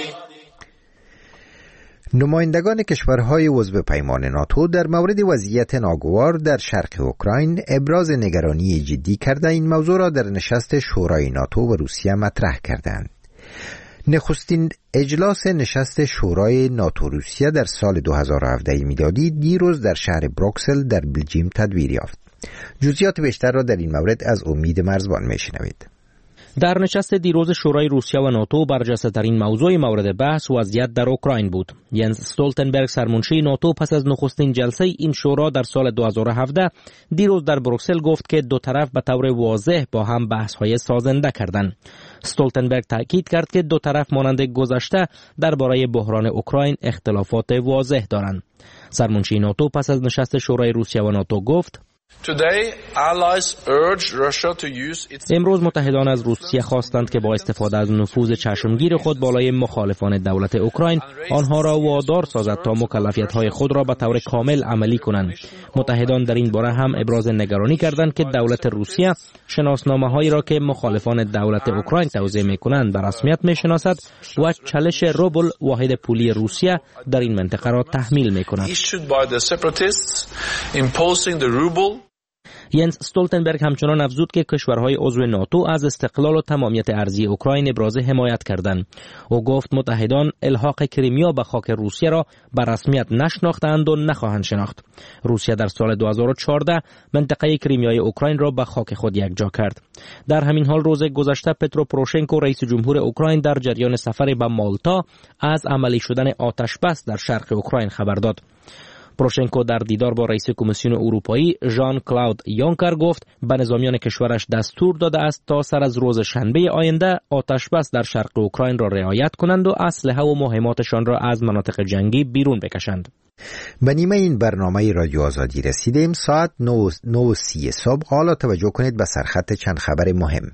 نمایندگان کشورهای عضو پیمان ناتو در مورد وضعیت ناگوار در شرق اوکراین ابراز نگرانی جدی کرده این موضوع را در نشست شورای ناتو و روسیه مطرح کردند. نخستین اجلاس نشست شورای ناتو روسیه در سال دو هزار و هفده میلادی دیروز در شهر بروکسل در بلژیم تدویر یافت. جزئیات بیشتر را در این مورد از امید مرزبان میشنوید. در نشست دیروز شورای روسیه و ناتو برجسته‌ترین موضوع مورد بحث وضعیت در اوکراین بود. ینس استولتنبرگ سرمنشی ناتو پس از نخستین جلسه این شورا در سال دو هزار و هفده دیروز در بروکسل گفت که دو طرف به طور واضح با هم بحث‌های سازنده کردند. استولتنبرگ تاکید کرد که دو طرف مانند گذشته درباره بحران اوکراین اختلافات واضح دارند. سرمنشی ناتو پس از نشست شورای روسیه و ناتو گفت: امروز متحدان از روسیه خواستند که با استفاده از نفوذ چشمگیر خود بالای مخالفان دولت اوکراین آنها را وادار سازد تا مکلفیت‌های خود را به طور کامل عملی کنند. متحدان در این باره هم ابراز نگرانی کردند که دولت روسیه شناسنامه‌هایی را که مخالفان دولت اوکراین توزیع می‌کنند به رسمیت می‌شناسد و چالش روبل واحد پولی روسیه در این منطقه را تحمیل می‌کند. ینس استولتنبرگ همچنان افزود که کشورهای عضو ناتو از استقلال و تمامیت ارضی اوکراین ابراز حمایت کردند. او گفت متحدان الحاق کریمیا به خاک روسیه را به رسمیت نشناختند و نخواهند شناخت. روسیه در سال دو هزار و چهارده منطقه کریمیای اوکراین را به خاک خود یکجا کرد. در همین حال روز گذشته پترو پوروشنکو رئیس جمهور اوکراین در جریان سفر به مالتا از عملی شدن آتش بس در شرق اوکراین خبر داد. پوروشنکو در دیدار با رئیس کمیسیون اروپایی ژان کلاود یونکر گفت به نظامیان کشورش دستور داده است تا سر از روز شنبه آینده آتش بس در شرق اوکراین را رعایت کنند و اسلحه و مهماتشان را از مناطق جنگی بیرون بکشند. به نیمه این برنامه رادیو آزادی رسیدیم. ساعت نه و سی صبح. حالا توجه کنید به سرخط چند خبر مهم.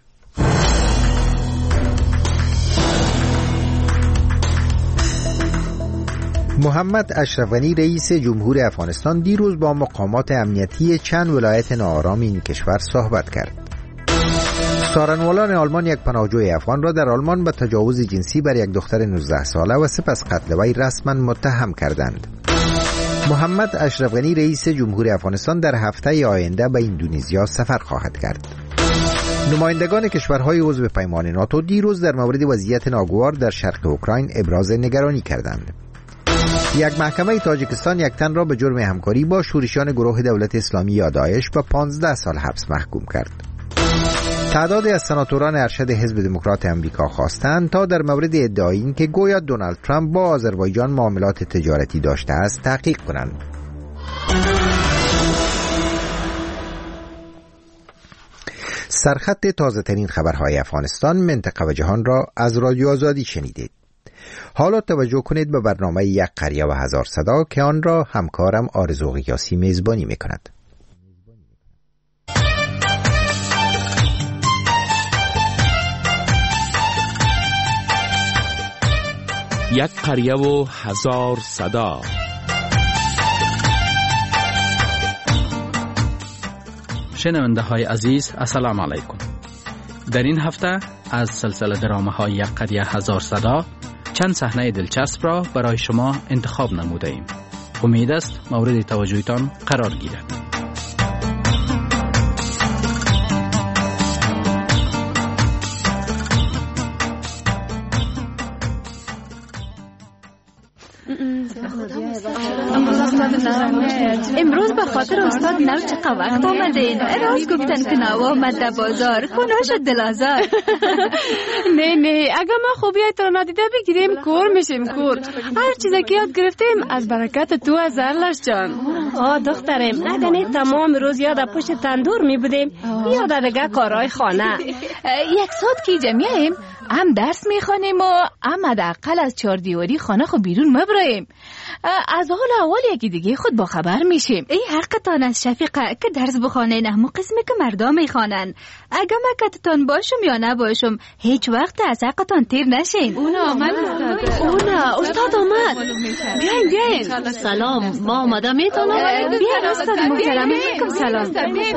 محمد اشرف غنی رئیس جمهور افغانستان دیروز با مقامات امنیتی چند ولایت ناآرام این کشور صحبت کرد. سارنوالان آلمان یک پناهجوی افغان را در آلمان به تجاوز جنسی بر یک دختر نوزده ساله و سپس قتل وی رسما متهم کردند. محمد اشرف غنی رئیس جمهور افغانستان در هفته آینده به اندونزیا سفر خواهد کرد. نمایندگان کشورهای عضو پیمان ناتو دیروز در مورد وضعیت ناگوار در شرق اوکراین ابراز نگرانی کردند. یک محکمه تاجیکستان یک تن را به جرم همکاری با شورشیان گروه دولت اسلامی یا داعش به پانزده سال حبس محکوم کرد. تعدادی از سناتوران ارشد حزب دموکرات امریکا خواستند تا در مورد ادعای این که گویا دونالد ترامپ با آذربایجان معاملات تجارتی داشته است تحقیق کنند. سرخط تازه ترین خبرهای افغانستان، منطقه و جهان را از رادیو آزادی شنیدید. حالا توجه کنید به برنامه یک قریه و هزار صدا که آن را همکارم آرزو قیاسی میزبانی میکند. یک قریه و هزار صدا. شنونده های عزیز، السلام علیکم. در این هفته از سلسله درامه های یک قریه هزار صدا چند صحنه دلچسب را برای شما انتخاب نموده ایم. امید است مورد توجهتان قرار گیرد. امروز به خاطر استاد نو چقدر وقت آمدین. راست گفتن که نو آمد در بازار کنه شد دلازار. نه نه اگه ما خوبیت رو نادیده بگیریم کور میشیم کور. هر چیزی که یاد گرفتیم از برکت تو از زرلش جان. آه دخترم اگه نه تمام روز یاد پشت تندور می بودیم یاد دیگه کارهای خانه. یک ساعت که جمعیم هم درس میخوانیم و هم حداقل از چهار دیواری خانه خو بیرون مبراییم. از حال اول یکی دیگه خود با خبر میشیم. ای حقتان از شفیقه که درس بخوانین، همون قسمی که مردم میخوانن. اگه مکتتان باشم یا نباشم هیچ وقت از حقتان تیر نشین. اونا آمد استاد. اونا استاد آمد. بیاین بیاین. سلام ما آمده میتونم. بیاین استاد محترم. سلام.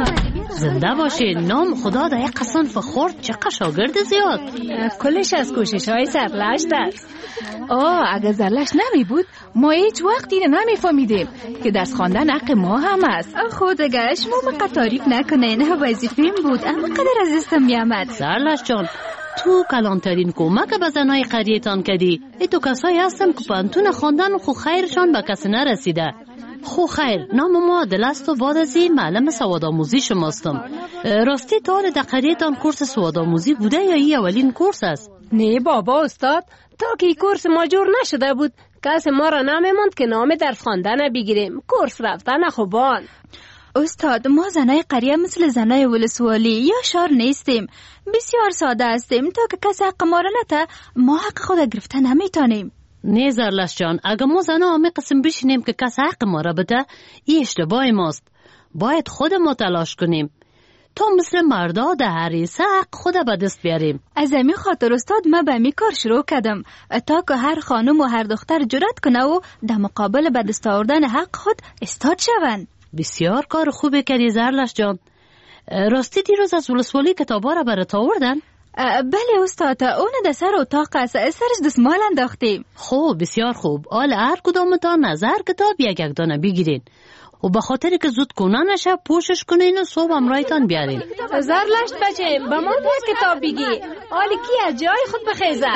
زنده باشین. نام خدا در یک قسم فخورد. چقدر شاگرد زیاد. کلش از کوشش های سرلشت است. آه اگه زرلش نمی بود ما هیچ وقت اینو نمیفهمیدیم که درس خواندن حق ما هم است. خود اگه شما ما تعریف نکنین وظیفه‌ام بود اما قدر عزیزم میامد. زرلش جان تو کلانترین کمک به زنای قریه‌تان کردی. ای تو کسایی هستم که پانتون خواندن خو خیرشان به کسی نرسیده. خو خیر نام ما دلست و بعد از این معلم سوادآموزی شماستم. راستی تا در قریه‌تان کورس سوادآموزی بوده یا این اولین کورس است؟ نه بابا استاد تا که کورس ما جور نشده بود کسی ما را نمیموند که نام درس خواندن بگیریم. کورس رفتن خوبان. استاد ما زنای قریه مثل زنای ولسوالی یا شهر نیستیم. بسیار ساده هستیم تا که کسی حق ما را نته ما حق خود گرفته نمیتونیم. نه زرلش جان اگه ما زنها همه قسم بشینیم که کسی حق ما را بده این اشتباه ماست. باید خود ما تلاش کنیم تا مثل مردا در حریصه حق خود به دست بیاریم. از همین خاطر استاد ما به می کار شروع کردم تا که هر خانم و هر دختر جرأت کنه و در مقابل به دست آوردن حق خود استاد شوند. بسیار کار خوبی کردی زرلش جان. راستی دیروز از ولسوالی کتابا را برات آوردن؟ بله استاد اون در سر اتاق است سرش دستمال انداختیم. خوب بسیار خوب. حال هر کدامتان نظر کتاب یک یک دانه بگیرین. و به خاطر که زود کنه نشه پوشش کنین و صبح امرایتان بیارین. زرلشت بچه با ما یک کتاب بگی حالی کی از جای خود بخیزه.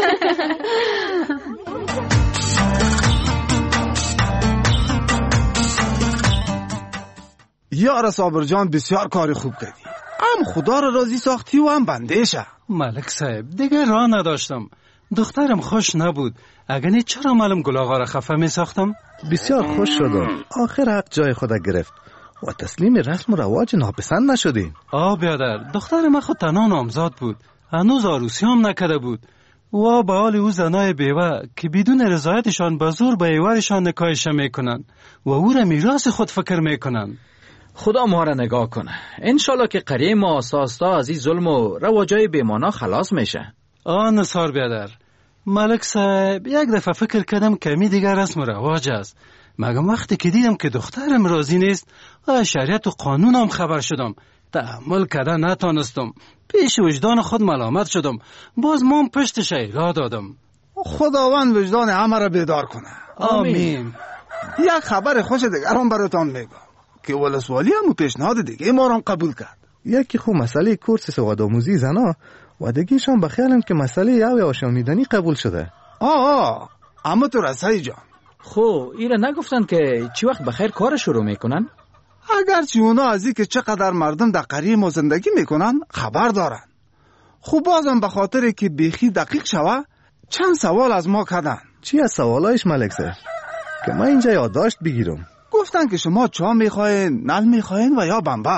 یار صابر جان بسیار کاری خوب کردی. هم خدا را راضی ساختی و هم بندهشه. ملک صاحب دیگه راه نداشتم. دخترم خوش نبود. اگه نه چرا معلوم گل آقا را خفه می ساختم؟ بسیار خوش شدم. آخر حق جای خود گرفت و تسلیم رسم و رواج ناپسند نشدیم. آه بیادر دختر من خود تنها نامزاد بود. هنوز عروسی هم نکرده بود. و به حال او زنای بیوه که بدون رضایتشان به زور به ایوارشان نکاحش میکنن و او را میراث خود فکر میکنن. خدا ما را نگاه کنه. انشالله که قریه ما آساستا از این ظلم و رواجای بیمانا خلاص میشه. آه نصار بیادر ملک صاحب یک دفعه فکر کردم کمی دیگر رسم و رواج است. مگم وقتی که دیدم که دخترم راضی نیست و شریعت و قانون هم خبر شدم تحمل کردن نتانستم. پیش وجدان خود ملامت شدم. باز من پشتش ایلا دادم. خداوند وجدان همه را بیدار کنه. آمین. یک خبر خوش دیگر هم براتان میگم که ولسوالی هم پیشنهاد دیگه ما را قبول کرد. یکی خوب مسئله کورس سوادآموزی زنا و دیگه‌شان بخیالم که مسئله یاوی آشامیدنی قبول شده. آه آه اما تو رسایی جان خب ایره نگفتن که چی وقت بخیر کار شروع میکنن؟ اگرچه اونا از این که چقدر مردم در قریه ما زندگی میکنن خبر دارن. خب بازم به خاطر که بیخی دقیق شوه چند سوال از ما کردن. چی از سوالایش ملک صاحب که من اینجا یادداشت بگیرم؟ گفتن که شما چا میخواین، نل میخواین و یا بمبه.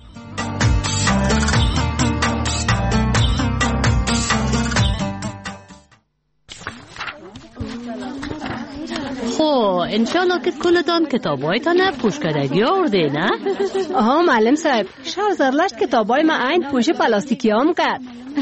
خب انشالله که کلتان کتابایتان پوشکدگی آورده نه؟ آها معلم صاحب شهر زرلشت کتابای ما این پوش پلاستیکی هم کرد.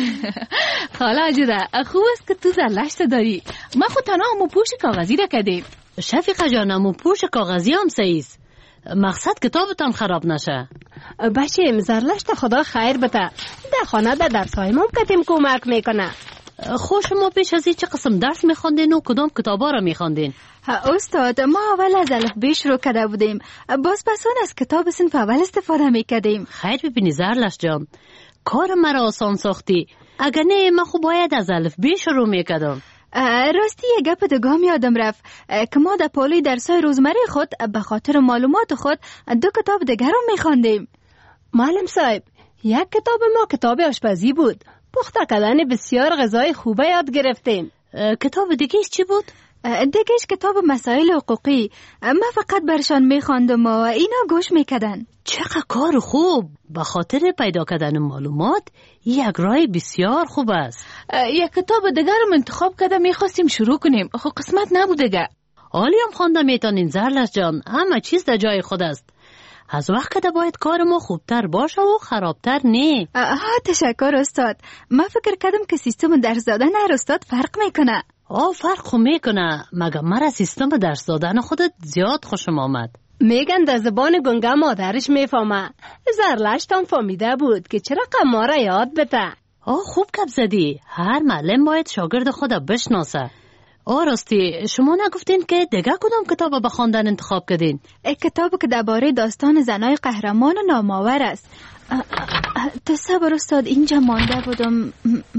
خاله اجده خوب است که تو زرلشت داری. ما خود تنها همو پوش کاغذی را کردیم. شفیقه جان همو پوش کاغذی هم سیست. مقصد کتابتان خراب نشه. بچه زرلشت خدا خیر بده. در خانه در درسای ما کتیم کمک میکنه. خود شما پیش از این چه قسم درس میخواندین و کدام کتابا را میخواندین؟ استاد ما اول از الف ب شروع کرده بودیم. باز پسون از کتاب صنف اول استفاده میکردیم. خیر ببینی زرلشت جان کار مرا آسان ساختی. اگر نه من خوب باید از الف ب شروع میکردم. راستی یه گپ دگام یادم رفت که ما در پالوی درسای روزمره خود به خاطر معلومات خود دو کتاب دیگر هم میخواندیم. معلم صاحب یک کتاب ما کتاب آشپزی بود. پخته کردن بسیار غذای خوبه یاد گرفتیم. کتاب دیگهش چی بود؟ دیگهش کتاب مسائل حقوقی. من فقط برشان میخواندم و اینا گوش میکردن. چقدر کار خوب. به خاطر پیدا کردن معلومات یک راه بسیار خوب است. یک کتاب دیگر رو انتخاب کرده میخواستیم شروع کنیم. خب قسمت نبوده گه. حالی هم خوانده میتونین زرلشت جان. همه چیز در جای خود است. از وقت که باید کار ما خوبتر باشه و خرابتر نه. آها تشکر استاد. من فکر کردم که سیستم درس دادن هر استاد فرق میکنه. آه فرق خو میکنه. مگه مرا سیستم درس دادن خودت زیاد خوشم آمد. میگن در زبان گنگه مادرش میفهمه. زرلشت هم فهمیده بود که چرا ما را یاد بده. آه خوب کپ زدی. هر معلم باید شاگرد خود بشناسه. آه راستی شما نگفتین که دیگه کدام کتاب به خواندن انتخاب کردین؟ کتاب که درباره داستان زنای قهرمان و نامآور است. تو صبر استاد اینجا مانده بودم.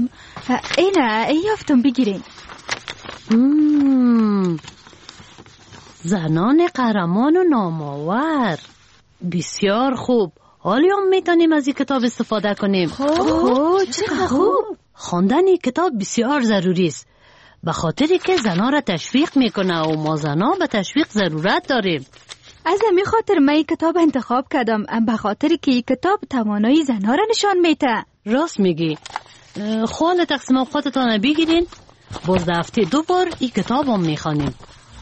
اینه ای یافتم بگیرین. زنان قهرمان و نامآور بسیار خوب. حالی هم میتونیم از این کتاب استفاده کنیم. خوب چقدر خوب. خواندن این کتاب بسیار ضروری است به خاطری که زنها را تشویق میکنه و ما زنها به تشویق ضرورت داریم. از همین خاطر من این کتاب انتخاب کردم به خاطری که این کتاب توانایی زنها را نشان میده. راست میگی. خال تقسیم اوقاتتان بگیرین. باز هفته دو بار این کتاب هم میخوانیم.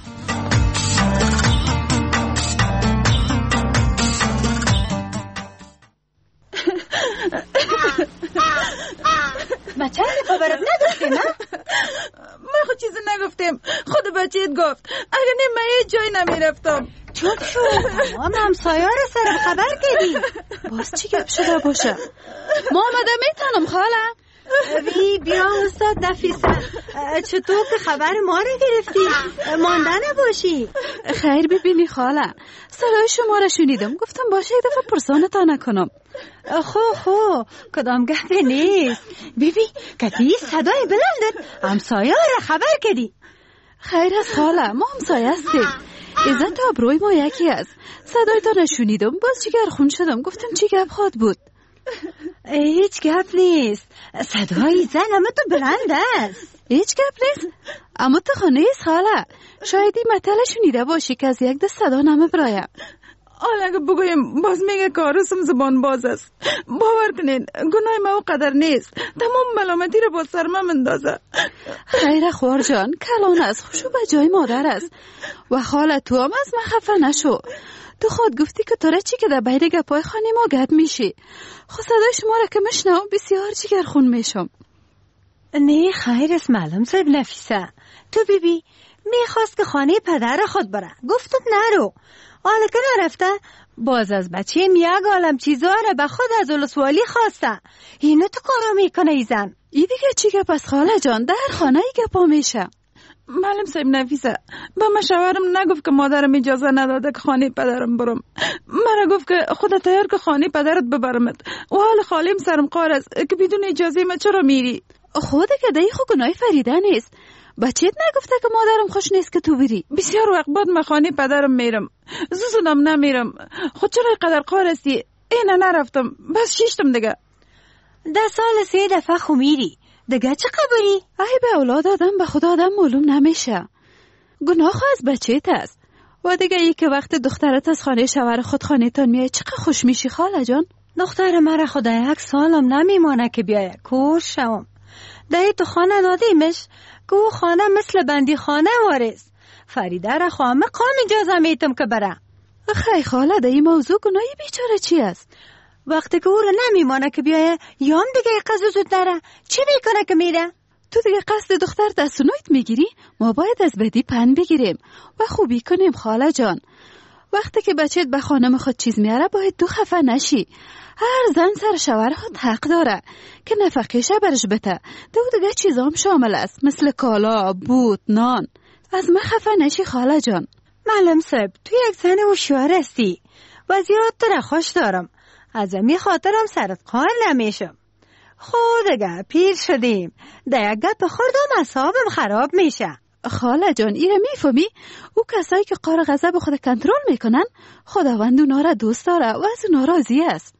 بچه رو خبرت نگفتی نه؟ من خود چیزی نگفتیم. خود بچهت گفت. اگر نه من یه جای نمیرفتم. چوب شو. ما همسایه رو سر خبر کردی. باز چی گپ شده باشه؟ محمد میتونم خاله. وی بیا استاد نفیسه، چطور که خبر ما رو گرفتی؟ مانده نباشی. خیر ببینی خاله، صدای شما را شنیدم، گفتم باشه یه دفعه پرسانتا نکنم. خو خو کدام گفته نیست. بیبی کتی صدای بلندت همسایه را خبر کردی؟ خیر از خاله، ما همسایه هستیم. عزت آبروی ما یکی است. صدای تا نشنیدم، باز جگرخون شدم، گفتم چی گپ خواد بود؟ هیچ گپ نیست، صدای زن اما تو بلند است. هیچ گپ نیست؟ اما تو خانه ایست خاله، شاید این مطلع شنیده باشی که از یک دست صدا نمه برایم. حالا اگه بگویم باز میگه کارسم زبان باز است. باور کنین گناه ما او قدر نیست، تمام ملامتی رو با سر من مندازه. خیر خوار جان، کلان است، خوشو به جای مادر است. و خاله تو هم از من خفه نشو. تو خود گفتی که تو را چی که در بین گپای خانه ما گد میشی. خود صدای شما را که مشنم بسیار جگرخون میشم. نه خیر است معلم صاحب نفیسه، تو بیبی میخواست که خانه پدر خود بره، گفتت نرو. حالا که نرفته باز از بچه یک عالم چیزا را به خود از ولسوالی خواسته. اینو تو کارا میکنه ای زن. ای دیگه چی گپ است خاله جان؟ در خانه ای گپا میشه. معلم صاحب نفیسه با مشاورم نگفت که مادرم اجازه نداده که خانه پدرم برم. مرا گفت که خودت تیار که خانه پدرت ببرمت و حال خالیم سرم قار است که بدون اجازه من چرا میری؟ خوده که دایی خو گناه فریده نیست. بچهت نگفته که مادرم خوش نیست که تو بری؟ بسیار وقت بعد من خانه پدرم میرم، زوزونم نمیرم. خود چرا قدر قار استی؟ اینا نرفتم، بس شیشتم دیگه. ده سال سه دفعه خو میری دیگه چه خبری؟ ای به اولاد آدم به خدا آدم معلوم نمیشه. گناه خو از بچهت است. و دیگه ای که وقت دخترت از خانه شوهر خود خانه تان میای چقدر خوش میشی خاله جان. دختر مرا خدا یک سالم نمیمانه که بیای کور شوم. ده تو خانه دادیمش که او خانه مثل بندی خانه وارست. فریده را خواهم قام اجازه میتم که بره. خیلی خاله ده این موضوع گناهی بیچاره چی است؟ وقتی که او را نمیمانه که بیایه یام دیگه قضا زود داره چی میکنه که میره؟ تو دیگه قصد دختر دستونویت میگیری؟ ما باید از بدی پن بگیریم و خوبی کنیم خاله جان. وقتی که بچهت به خانم خود چیز میاره باید دو خفه نشی. هر زن سر شوهر خود حق داره که نفقه برش بته. دو دیگه چیزام شامل است مثل کالا، بود، نان. از من خفه نشی خاله جان. معلم صاحب تو یک زن هوشیار هستی و زیاد تو را خوش دارم. از می خاطرم سرت قار نمیشم. خود دیگه پیر شدیم، در یک گپ خوردم اعصابم خراب میشه. خاله جان ایره میفهمی؟ او کسایی که قار غضب خود کنترل میکنن خداوند اونا را دوست داره و از اونا راضی است.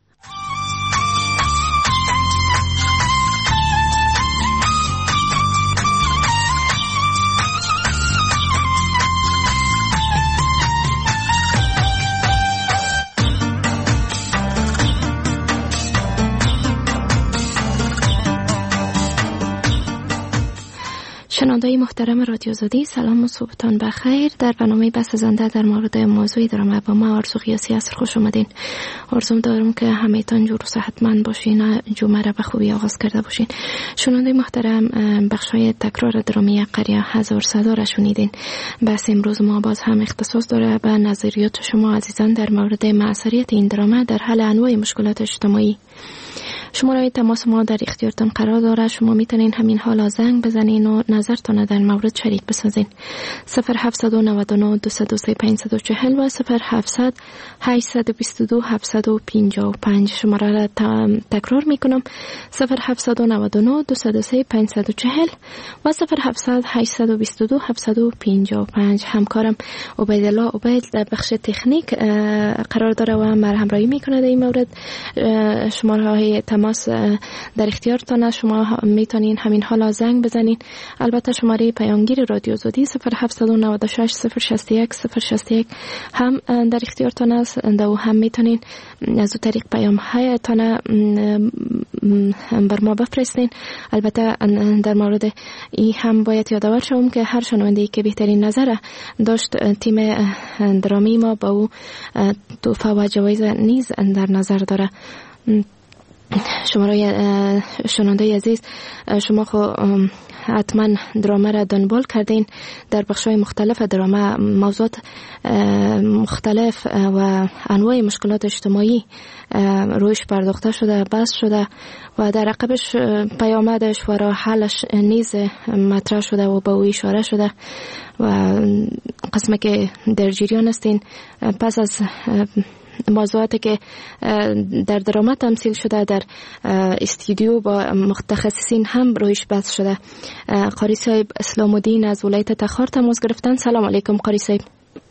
شنونده‌های محترم رادیو آزادی، سلام و صبحتان بخیر. در برنامه بحث زنده در مورد موضوعی دارم با ما آرزو قیاسی هست. خوش اومدین. آرزوم دارم که همه‌تان جور و صحتمند باشین، جمعه را به خوبی آغاز کرده باشین. شنونده‌های محترم، بخشای تکرار درامی قریه هزار صدا را شنیدین. بحث امروز ما باز هم اختصاص داره به نظریات شما عزیزان در مورد موثریت این درامه در حل انواع مشکلات اجتماعی. شماره تماس ما در اختیارتان قرار داره. شما میتونین همین حالا زنگ بزنین و نظرتان در مورد شریک بسازین. صفر هفتصد و نود و نه دویست و سه پانصد و چهل و صفر هفتصد هشتصد و بیست و دو هفتصد و پنجاه و پنج. شماره را تکرار میکنم: صفر هفتصد و نود و نه دویست و سه پانصد و چهل و صفر هفتصد هشتصد و بیست و دو هفتصد و پنجاه و پنج. همکارم عبیدالله عبید در بخش تکنیک قرار داره و ما همراهی میکنه در این مورد. شماره های تماس در اختیارتان است. شما میتونین همین حالا زنگ بزنین. البته شماره پیامگیر رادیو آزادی صفر هفتصد و نود و شش صفر شصت و یک صفر شصت و یک هم در اختیارتان است. دو هم میتونین از اون طریق پیام هایتان بر ما بفرستین. البته در مورد این هم باید یادآور شوم که هر شنونده‌ای که بهترین نظر داشت تیم درامی ما با او توفه و جوایز نیز در نظر داره. شماره شنونده عزیز، شما خو حتما درامه را دنبال کردین. در بخش‌های مختلف درامه موضوعات مختلف و انواع مشکلات اجتماعی رویش پرداخته شده، بحث شده و در عقبش پیامدش و راه حلش نیز مطرح شده و به او اشاره شده و قسمه که در جریان هستین پس از موضوعاتی که در درامه تمثیل شده در استودیو با متخصصین هم رویش بحث شده. قاری صاحب اسلام الدین از ولایت تخار تماس گرفتن. سلام علیکم قاری صاحب.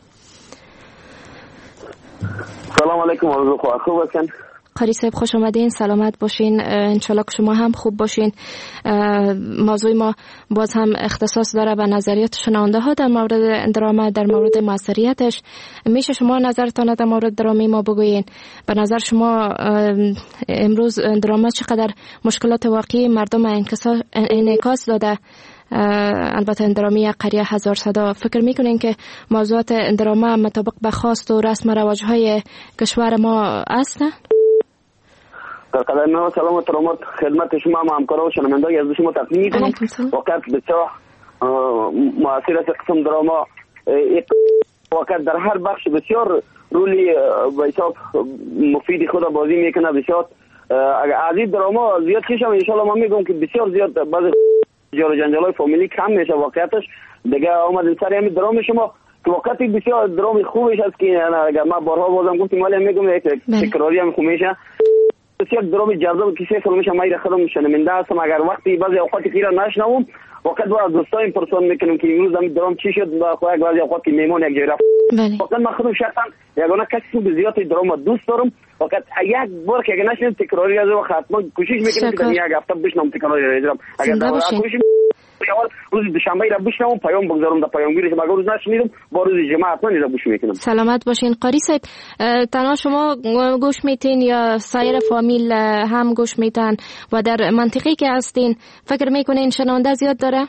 سلام علیکم، آرزو خوب هستین؟ قاری صاحب خوش آمدین، سلامت باشین، انشالله که شما هم خوب باشین. موضوع ما باز هم اختصاص داره به نظریات شنونده ها در مورد درامه، در مورد موثریتش. میشه شما نظرتان در مورد درامه ما بگوین؟ به نظر شما امروز درامه چقدر مشکلات واقعی مردم انعکاس داده؟ البته درامه قریه هزار صدا، فکر میکنین که موضوعات درامه مطابق به خواست و رسم و رواج‌های کشور ما است؟ در قدر سلام و ترامات خدمت شما و همکارا و شنوندگان از شما تقدیم میکنم. وقت بسیار مؤثر است قسم دراما، وقت در هر بخش بسیار رولی به حساب مفید خود بازی میکنه. بسیار از این دراما زیاد کشم ان شاء الله، من میگم که بسیار زیاد بعضی جار جنجال های فامیلی کم میشه. واقعیتش دیگه آمدن سر همین درام شما که وقتی بسیار درام خوبش است که اگر ما بارها بازم گفتیم ولی میگم یک تکراری هم خوب میشه. بسیار درام جذاب کسی فیلمش ما خودم شنونده هستم، اگر وقتی بعضی اوقات خیره نشنوم وقت با از دوستان پرسان میکنم که امروز هم درام چی شد، با خود بعضی اوقات که میمون یک جای رفت. وقت من خودم شخصا یگانه کسی به زیاد درام دوست دارم. وقت یک بار که اگه نشنم تکراری از وقت حتما کوشش میکنم که یک هفته بشنوم تکراری را. اگر در کوشش اول روز دوشنبه را بشنوم پیام بگذارم در پیامگیرش، مگر روز نشنیدم با روز جمعه حتما را گوش میکنم. سلامت باشین قاری صاحب. تنها شما گوش میتین یا سایر فامیل هم گوش میتن و در منطقه‌ای که هستین فکر میکنین شنونده زیاد داره؟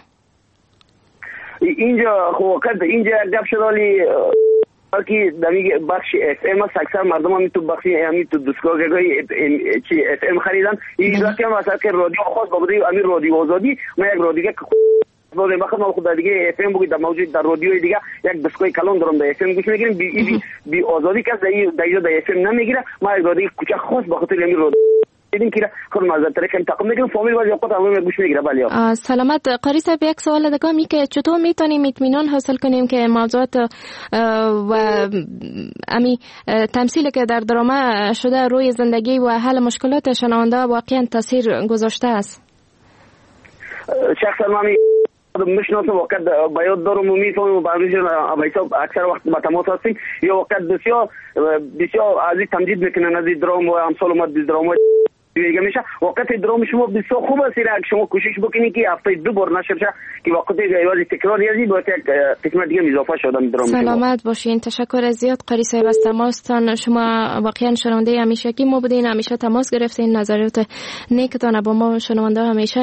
اینجا خب وقت اینجا گپ شدالی که دمی بخش اف ام است، اکثر مردم هم تو بخش همین تو دستگاه‌های چی اف ام خریدن. این وقتی هم مثلا که رادیو خاص بوده امیر رادیو آزادی، ما یک رادیو که خود ما خود خود دیگه اف ام بود موجود در رادیوی دیگه یک دستگاه کلان دارم در اف ام گوش میگیریم. بی بی, بی آزادی که در اینجا در اف ام نمیگیره. ما یک رادیو کوچه خاص به خاطر همین رادیو دیدیم که خود معذرت ترکم تقدیم میکنم. فامیل واسه اوقات هم گوش میگیره. بله سلامت قاری صاحب. یک سوال دیگه می که چطور میتونیم اطمینان حاصل کنیم که موضوعات و امی تمثیلی که در درامه شده روی زندگی و حل مشکلات شنونده واقعا تاثیر گذاشته است؟ شخصا من میشناسم، وقت با یاد دارم و میفهمم و برای حساب اکثر وقت با تماس هستیم. یا وقت بسیار بسیار عزیز تمجید میکنن از درام و امثال اومد درام دیگه میشه. وقت درام شما بسیار خوب است که شما کوشش بکنید که هفته دو بار نشر شه که وقت ایواز تکرار یزی با یک قسمت دیگه اضافه شدن درام. سلامت باشین، تشکر زیاد قاری صاحب از تماستان. شما واقعا شنونده همیشه کی ما بودین، همیشه تماس گرفتین، نظریات نیکتان با ما شنونده همیشه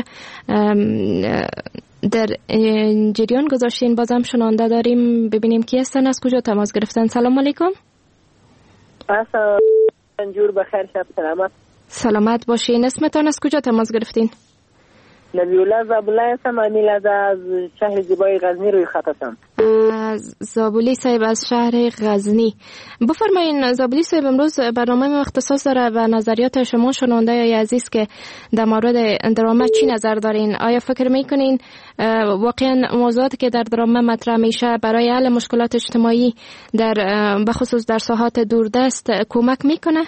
در جریان گذاشتین. بازم شنونده داریم، ببینیم کی هستن، از کجا تماس گرفتن. سلام علیکم. السلام جور بخیر، شب سلامت. سلامت باشین، اسمتان از کجا تماس گرفتین؟ نبی‌الله زابلی هستم، امیل از شهر زیبای غزنی روی خط هستم. زابلی صاحب از شهر غزنی، بفرمایین. زابلی صاحب امروز برنامه ما اختصاص داره به نظریات شما شنونده عزیز که در مورد درامه چی نظر دارین؟ آیا فکر میکنین واقعا موضوعاتی که در درامه مطرح میشه برای حل مشکلات اجتماعی در بخصوص در ساحات دوردست کمک میکنه؟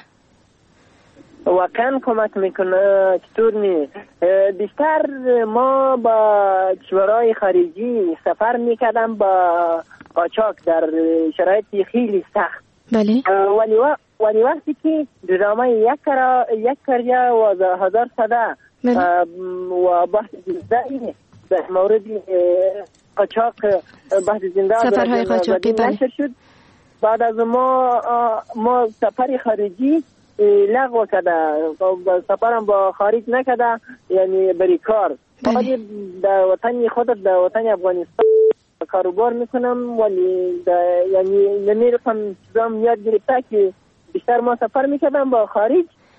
واقعا کمک میکنه. چطور نی؟ بیشتر ما با کشورهای خارجی سفر میکردم با قاچاق در شرایطی خیلی سخت. بله. ولی وقت ولی وقتی که درامه یک کرا یک کریا و هزار صدا و بحث زنده در مورد قاچاق بحث زنده سفرهای قاچاقی نشر شد. بعد از ما ما سفر خارجی لغو کرده، سفرم با خارج نکرده، یعنی بری کار. ولی در وطن خودت در وطن افغانستان کاروبار میکنم، ولی یعنی نمیرفم چیزام یاد گرفته که بیشتر ما سفر میکردم با خارج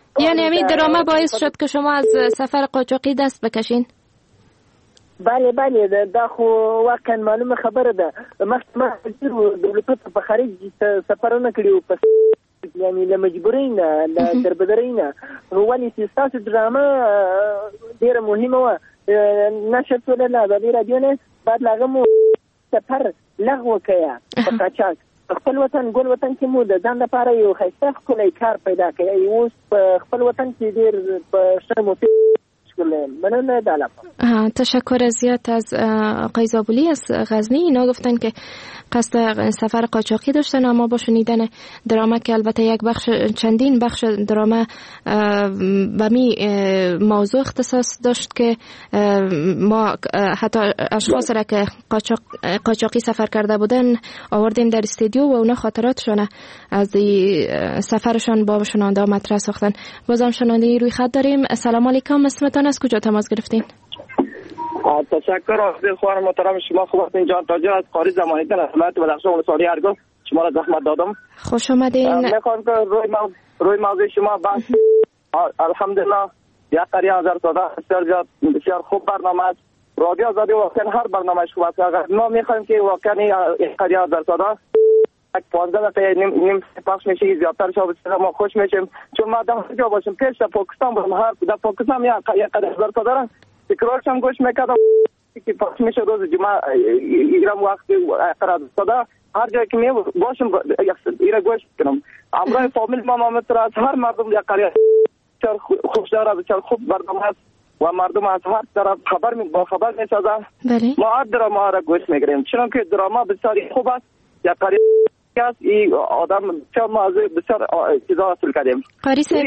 یعنی همین درامه باعث شد که شما از سفر قاچاقی دست بکشین؟ بله بله دا خو واقعا معلومه خبره ده. ما دولتو په خارج سفرونه کړیو په یعنی له مجبورۍ نه له دربدرۍ نه ولې چې ستاسو ډرامه ډېره مهمه وه نشر شوله له ازادي راډیو نه بعد له هغه مو سفر لغوه کړی په قاچاق خپل وطن ګل وطن کې مو د ځان لپاره یو ښایسته ښکلی کار پیدا کړی اوس په خپل وطن کې ډېر په ښه مفید مننه دالم. تشکر زیاد از آقای زابولی از غزنی. اینا گفتن که قصد سفر قاچاقی داشتن، اما با شنیدن درامه که البته یک بخش چندین بخش درامه به می موضوع اختصاص داشت که ما حتی اشخاص را که قاچاق قاچاقی سفر کرده بودن آوردیم در استودیو و اونا خاطراتشون از سفرشان با شنونده مطرح ساختن. بازم شنونده روی خط داریم. السلام علیکم، اسمتان از کجا تماس گرفتین؟ تشکر از خواهر محترم شما. خوبتین جان تاجر از قاری زمانی در ولایت بدخشان ولسوالی ارگل شما را زحمت دادم. خوش آمدین. میخوام که روی موضوع روی موضوع شما بحث الحمدلله یک قریه هزار ساده بسیار بسیار خوب برنامه است. رادیو آزادی واقعا هر برنامه‌اش خوب است. ما میخوایم که واقعا این قریه هزار ساده یک پانزده دقیقه نیم نیم پخش میشه زیادتر شو بسیار ما خوش میشیم چون ما در جا باشیم پیش در پاکستان بودم هر در پاکستان یا یک قریه هزار ساده را تکرارش هم گوش میکردم که پخش میشه روز جمعه ایران وقتی قرار ساده هر جایی که می باشم ایران گوش کنم. امروز فامیل ما محمد از هر مردم یک قریه بسیار خوشدار بسیار خوب برنامه است و مردم از هر طرف خبر می با خبر میسازن. ما هر دراما را گوش میگیریم چون که دراما بسیار خوب است. یک قریه است این آدم بسیار موضوع بسیار چیزا حاصل کردیم. قاری صاحب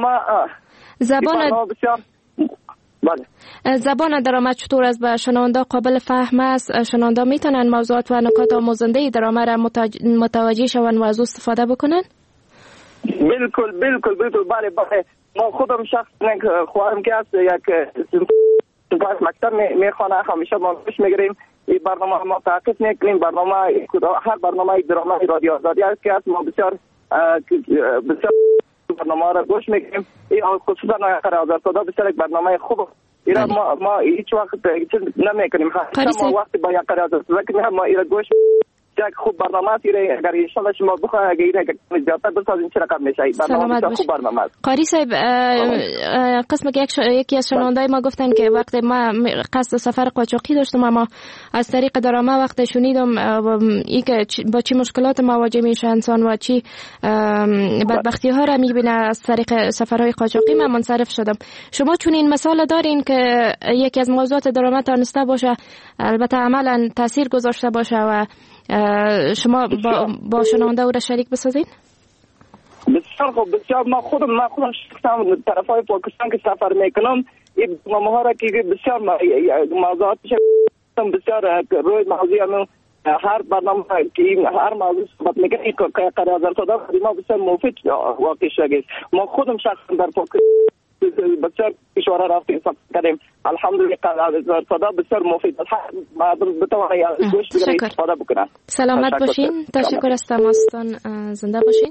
زبان بسیار بله. زبان درامه چطور است؟ به شنونده قابل فهم است؟ شنونده میتونن موضوعات و نکات آموزنده درامه را متوجه شون و از استفاده بکنن؟ بالکل بالکل بالکل بله بله. ما خودم شخص خواهرم که است یک سپاس مکتب میخوانه همیشه ما گوش میگیریم. این برنامه ما تعقیب میکنیم. برنامه هر برنامه درامه رادیو آزادی است که است ما بسیار بسیار برنامه را گوش میکنیم. این خصوصا قریه هزار ساده بسیار یک برنامه خوب ایران ما ما هیچ وقت چیز نمیکنیم. ما وقتی با یک قریه هزار ساده که ما ایران گوش یک خوب برنامه است. اگر ان شاء الله شما بخواید اگر این زیادتر بسازین چه رقم میشه. برنامه خوب برنامه است. قاری صاحب قسم که یک ش... یکی از شنوندای ما گفتن که وقتی ما قصد سفر قاچاقی داشتم اما از طریق درامه وقتی شنیدم ای که با چه مشکلات مواجه میشه انسان و چی بدبختی ها را میبینه از طریق سفرهای قاچاقی من منصرف شدم. شما چون این مثال دارین که یکی از موضوعات درامه تانسته باشه البته عملا تاثیر گذاشته باشه و شما با, با شنونده او را شریک بسازین؟ بسیار خوب بسیار. ما خودم ما خودم شخصا طرفای پاکستان که سفر میکنم این ماها را که بسیار موضوعات بسیار روی موضوع هر برنامه که هر موضوع صحبت میکنه که قریه هزار ساده ما بسیار مفید واقع شده. ما خودم شخصا در پاکستان بسیار کشورها رفتیم سفر کردیم. الحمدلله قریه هزار ساده بسیار مفید است. مردم بتوانند گوش بگیرند استفاده بکنند. سلامت باشین. تشکر از تماستان. زنده باشین.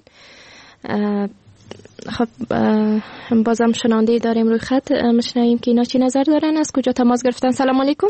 خب بازم شنونده داریم روی خط میشنویم که اینا چی نظر دارن. از کجا تماس گرفتن؟ سلام علیکم.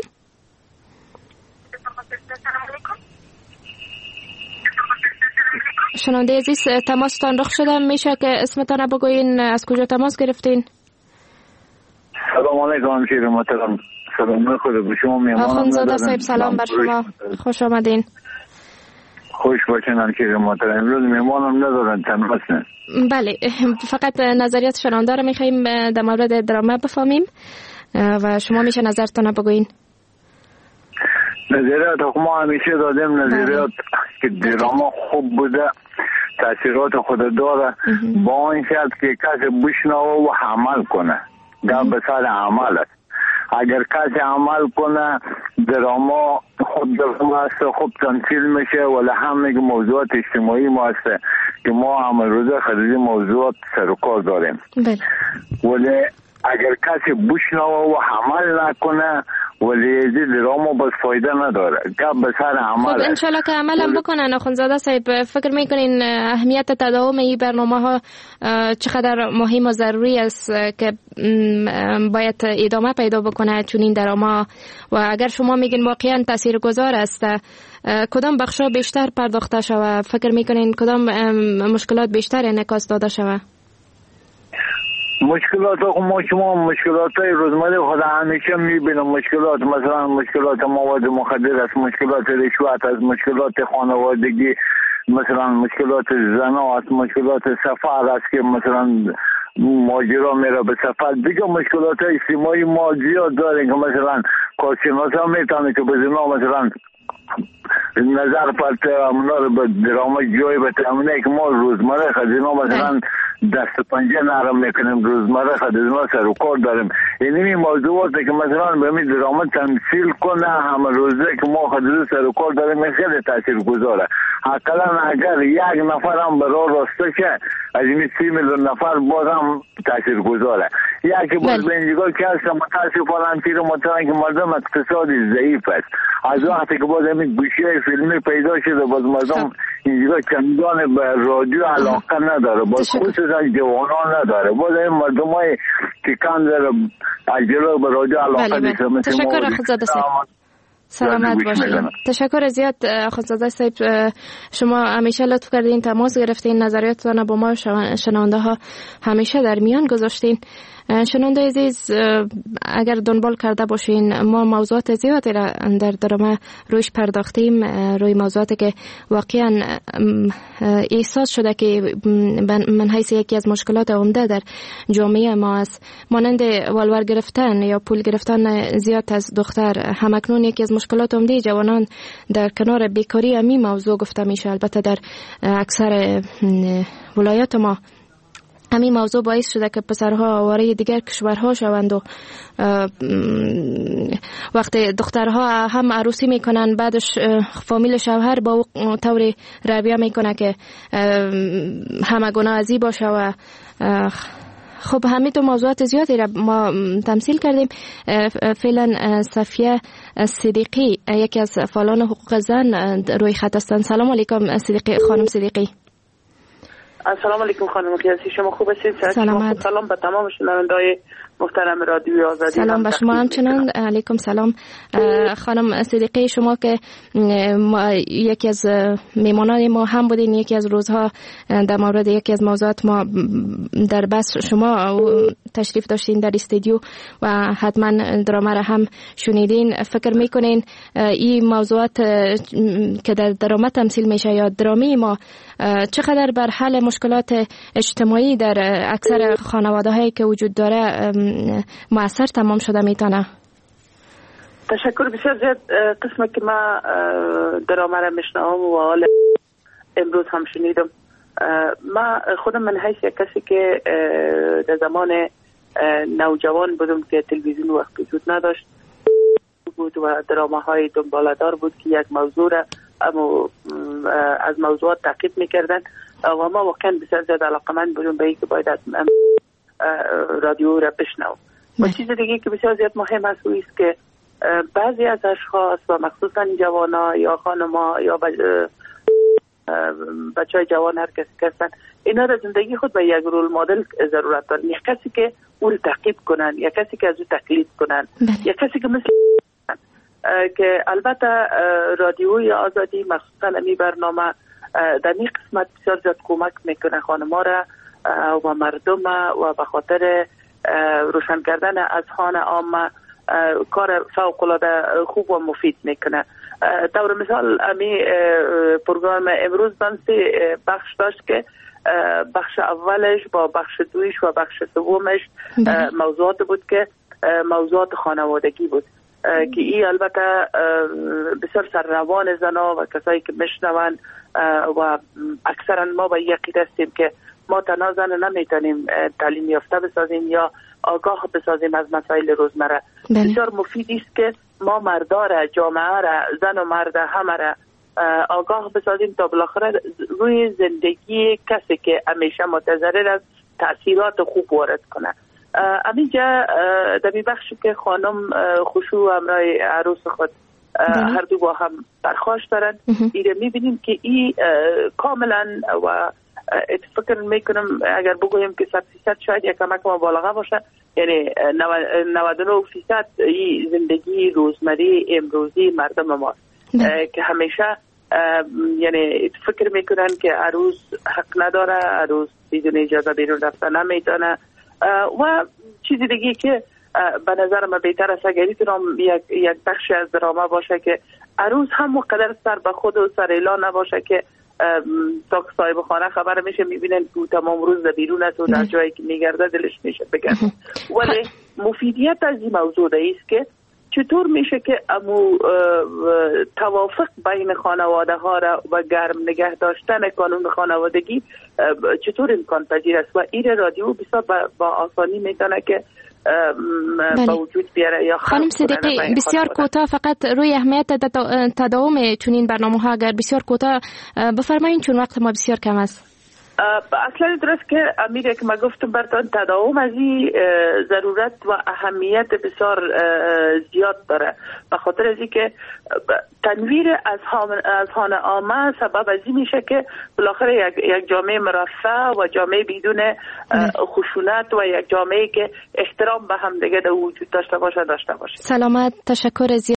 شنونده عزیز تماستان رخ شده میشه که اسمتان بگوین از کجا تماس گرفتین؟ سلام علیکم شیر محترم. سلام خود به شما میمانم. آخوندزاده صاحب سلام بر شما. خوش آمدین. خوش باشین همشیر محترم. امروز میمانم ندارن تماس نه. بله فقط نظریات شنونده رو میخواییم در مورد درامه بفهمیم و شما میشه نظرتان بگوین. نظریات ما همیشه دادیم نظریات که درامه خوب بوده تاثیرات خود داره با این شرط که کسی بشنوه و عمل کنه. در بسال عمل است. اگر کسی عمل کنه دراما خود درامه است خوب تمثیل میشه ولی همه موضوعات اجتماعی ما است که ما هم روزه خریدی موضوعات سر و کار داریم. ولی اگر کسی بشنوه و عمل نکنه ولی از دراما بس فایده نداره، گپ به سر عمل. خب انشالله که عمل هم بکنن. آخوندزاده صاحب فکر میکنین اهمیت تداوم این برنامه ها چقدر مهم و ضروری است که باید ادامه پیدا بکنه چون این دراما، و اگر شما میگین واقعا تاثیرگذار است، کدام بخشا بیشتر پرداخته شوه؟ فکر میکنین کدام مشکلات بیشتر انعکاس داده شوه؟ مشکلات ما شما مشکلات های روزمره خود همیشه میبینم. مشکلات مثلا مشکلات مواد مخدر است، مشکلات رشوت است، مشکلات خانوادگی، مثلا مشکلات زنا است، مشکلات سفر است که مثلا ماجرا میره به سفر. دیگه مشکلات اجتماعی ما زیاد داریم که مثلا کارشناس ها میتونه که به زنا مثلا نظر پرت امنا رو به درامه جای بتامونه که ما روزمره خزینا مثلا دست پنجه نرم میکنیم، روزمره خزینا سر و کار داریم. اینمی موضوعاتی که مثلا به می درامه تمثیل کنه همه روزه که ما خزینا سر و کار داریم خیلی تاثیر گذاره. حقلا اگر یک نفر هم برای راسته شه از این سی میلیون نفر باز هم تاثیر گذاره. یکی باز به اینجا که هست متاسفانه تیر مطمئن که مردم اقتصادی ضعیف است. از وقتی که باز همین گوشی فیلمی پیدا شده باز مردم اینجا چندان به رادیو علاقه نداره، باز خصوصا جوانان نداره، باز این مردم های تکان داره اجلا به رادیو علاقه نیست. تشکر آخوندزاده صاحب، سلامت باشید. تشکر زیاد آخوندزاده صاحب، شما همیشه لطف کردین تماس گرفتین، نظریاتتان با ما شنونده ها همیشه در میان گذاشتین. شنونده عزیز اگر دنبال کرده باشین ما موضوعات زیادی را در درامه رویش پرداختیم، روی موضوعاتی که واقعا احساس شده که من حیث یکی از مشکلات عمده در جامعه ما است، مانند والور گرفتن یا پول گرفتن زیاد از دختر. همکنون یکی از مشکلات عمده جوانان در کنار بیکاری امی موضوع گفته میشه. البته در اکثر ولایات ما همین موضوع باعث شده که پسرها آواره دیگر کشورها شوند و وقتی دخترها هم عروسی میکنن بعدش فامیل شوهر با طور رویه میکنه که همه گناه ازی باشه و خب همین تو موضوعات زیادی را ما تمثیل کردیم. فعلا صفیه صدیقی یکی از فعالان حقوق زن روی خط هستند. سلام علیکم صدیقی خانم صدیقی. السلام علیکم خانم قیاسی، شما خوب هستید؟ سلامت. سلام به تمام شنونده‌های محترم رادیو آزادی. سلام به شما همچنان. علیکم سلام خانم صدیقی، شما که یکی از میمانان ما هم بودین، یکی از روزها در مورد یکی از موضوعات ما در بس شما تشریف داشتین در استودیو و حتما درامه را هم شنیدین. فکر میکنین این موضوعات که در درامه تمثیل میشه یا درامی ما چقدر بر حل مشکلات اجتماعی در اکثر خانواده هایی که وجود داره مؤثر تمام شده میتونه؟ تشکر بسیار زیاد. قسمه که ما درامه را میشنوم و حال امروز هم شنیدم، ما خودم من حیث کسی که در زمان نوجوان بودم که تلویزیون وقت وجود نداشت بود و درامه های دنباله‌دار بود که یک موضوع را اما از موضوعات تعقیب میکردن و ما واقعا بسیار زیاد علاقمند بودیم به این که باید رادیو را بشنوم. و چیز دیگه که بسیار زیاد مهم است است که بعضی از اشخاص و مخصوصا جوانا یا خانما یا بچه های جوان هر کسی که هستن اینا را زندگی خود به یک رول مدل ضرورت دارن، یک کسی که او را تعقیب کنن، یک کسی که از او تقلید کنن، یک کسی که مثل که البته رادیوی آزادی مخصوصا امی برنامه در این قسمت بسیار زیاد کمک میکنه خانما را و مردم و به خاطر روشن کردن اذهان عامه کار فوق العاده خوب و مفید میکنه. طور مثال امی پروگرام امروز بنسی بخش داشت که بخش اولش با بخش دویش و بخش سومش موضوعات بود که موضوعات خانوادگی بود که این البته بسیار سرروان زنا و کسایی که میشنون و اکثرا ما با یقین هستیم که ما تنها زن نمیتونیم تعلیم یافته بسازیم یا آگاه بسازیم از مسائل روزمره. بسیار مفید است که ما مردا را، جامعه را، زن و مرد همه را آگاه بسازیم تا بالاخره روی زندگی کسی که همیشه متضرر از تأثیرات خوب وارد کنه. همینجا در بخشی که خانم خشوع همراه عروس خود هر دو با هم برخواست دارن، ایره میبینیم که این کاملا و فکر میکنم اگر بگویم که صد فیصد شاید یک کمک مبالغه باشه، یعنی نود و نه فیصد این زندگی روزمره امروزی مردم ما که همیشه یعنی فکر میکنن که عروس حق نداره، عروس بدون اجازه بیرون رفتن نمیتونه و چیزی دیگه که به نظر من بهتر است اگر ایتونم یک یک بخش از دراما باشه که عروس هم وقدر سر به خود و سر اعلان نباشه که تا که صاحب خانه خبر میشه میبینن که تمام روز در بیرون است و در جایی که میگرده دلش میشه بگرده. ولی مفیدیت از این موضوع است که چطور میشه که امو توافق بین خانواده ها را و گرم نگه داشتن قانون خانوادگی چطور امکان پذیر است و این رادیو بسیار با آسانی میتونه که با وجود بیاره. یا خانم صدیقی بسیار کوتاه فقط روی اهمیت تداوم چنین برنامه ها اگر بسیار کوتاه بفرمایید چون وقت ما بسیار کم است. اصلا درست که امیره که ما گفتم براتون تداوم از این ضرورت و اهمیت بسیار زیاد داره، به خاطر از اینکه تنویر از اذهان عامه سبب از این میشه که بالاخره یک یک جامعه مرفه و جامعه بدون خشونت و یک جامعه که احترام به هم دیگه در وجود داشته باشه داشته باشه. سلامت، تشکر از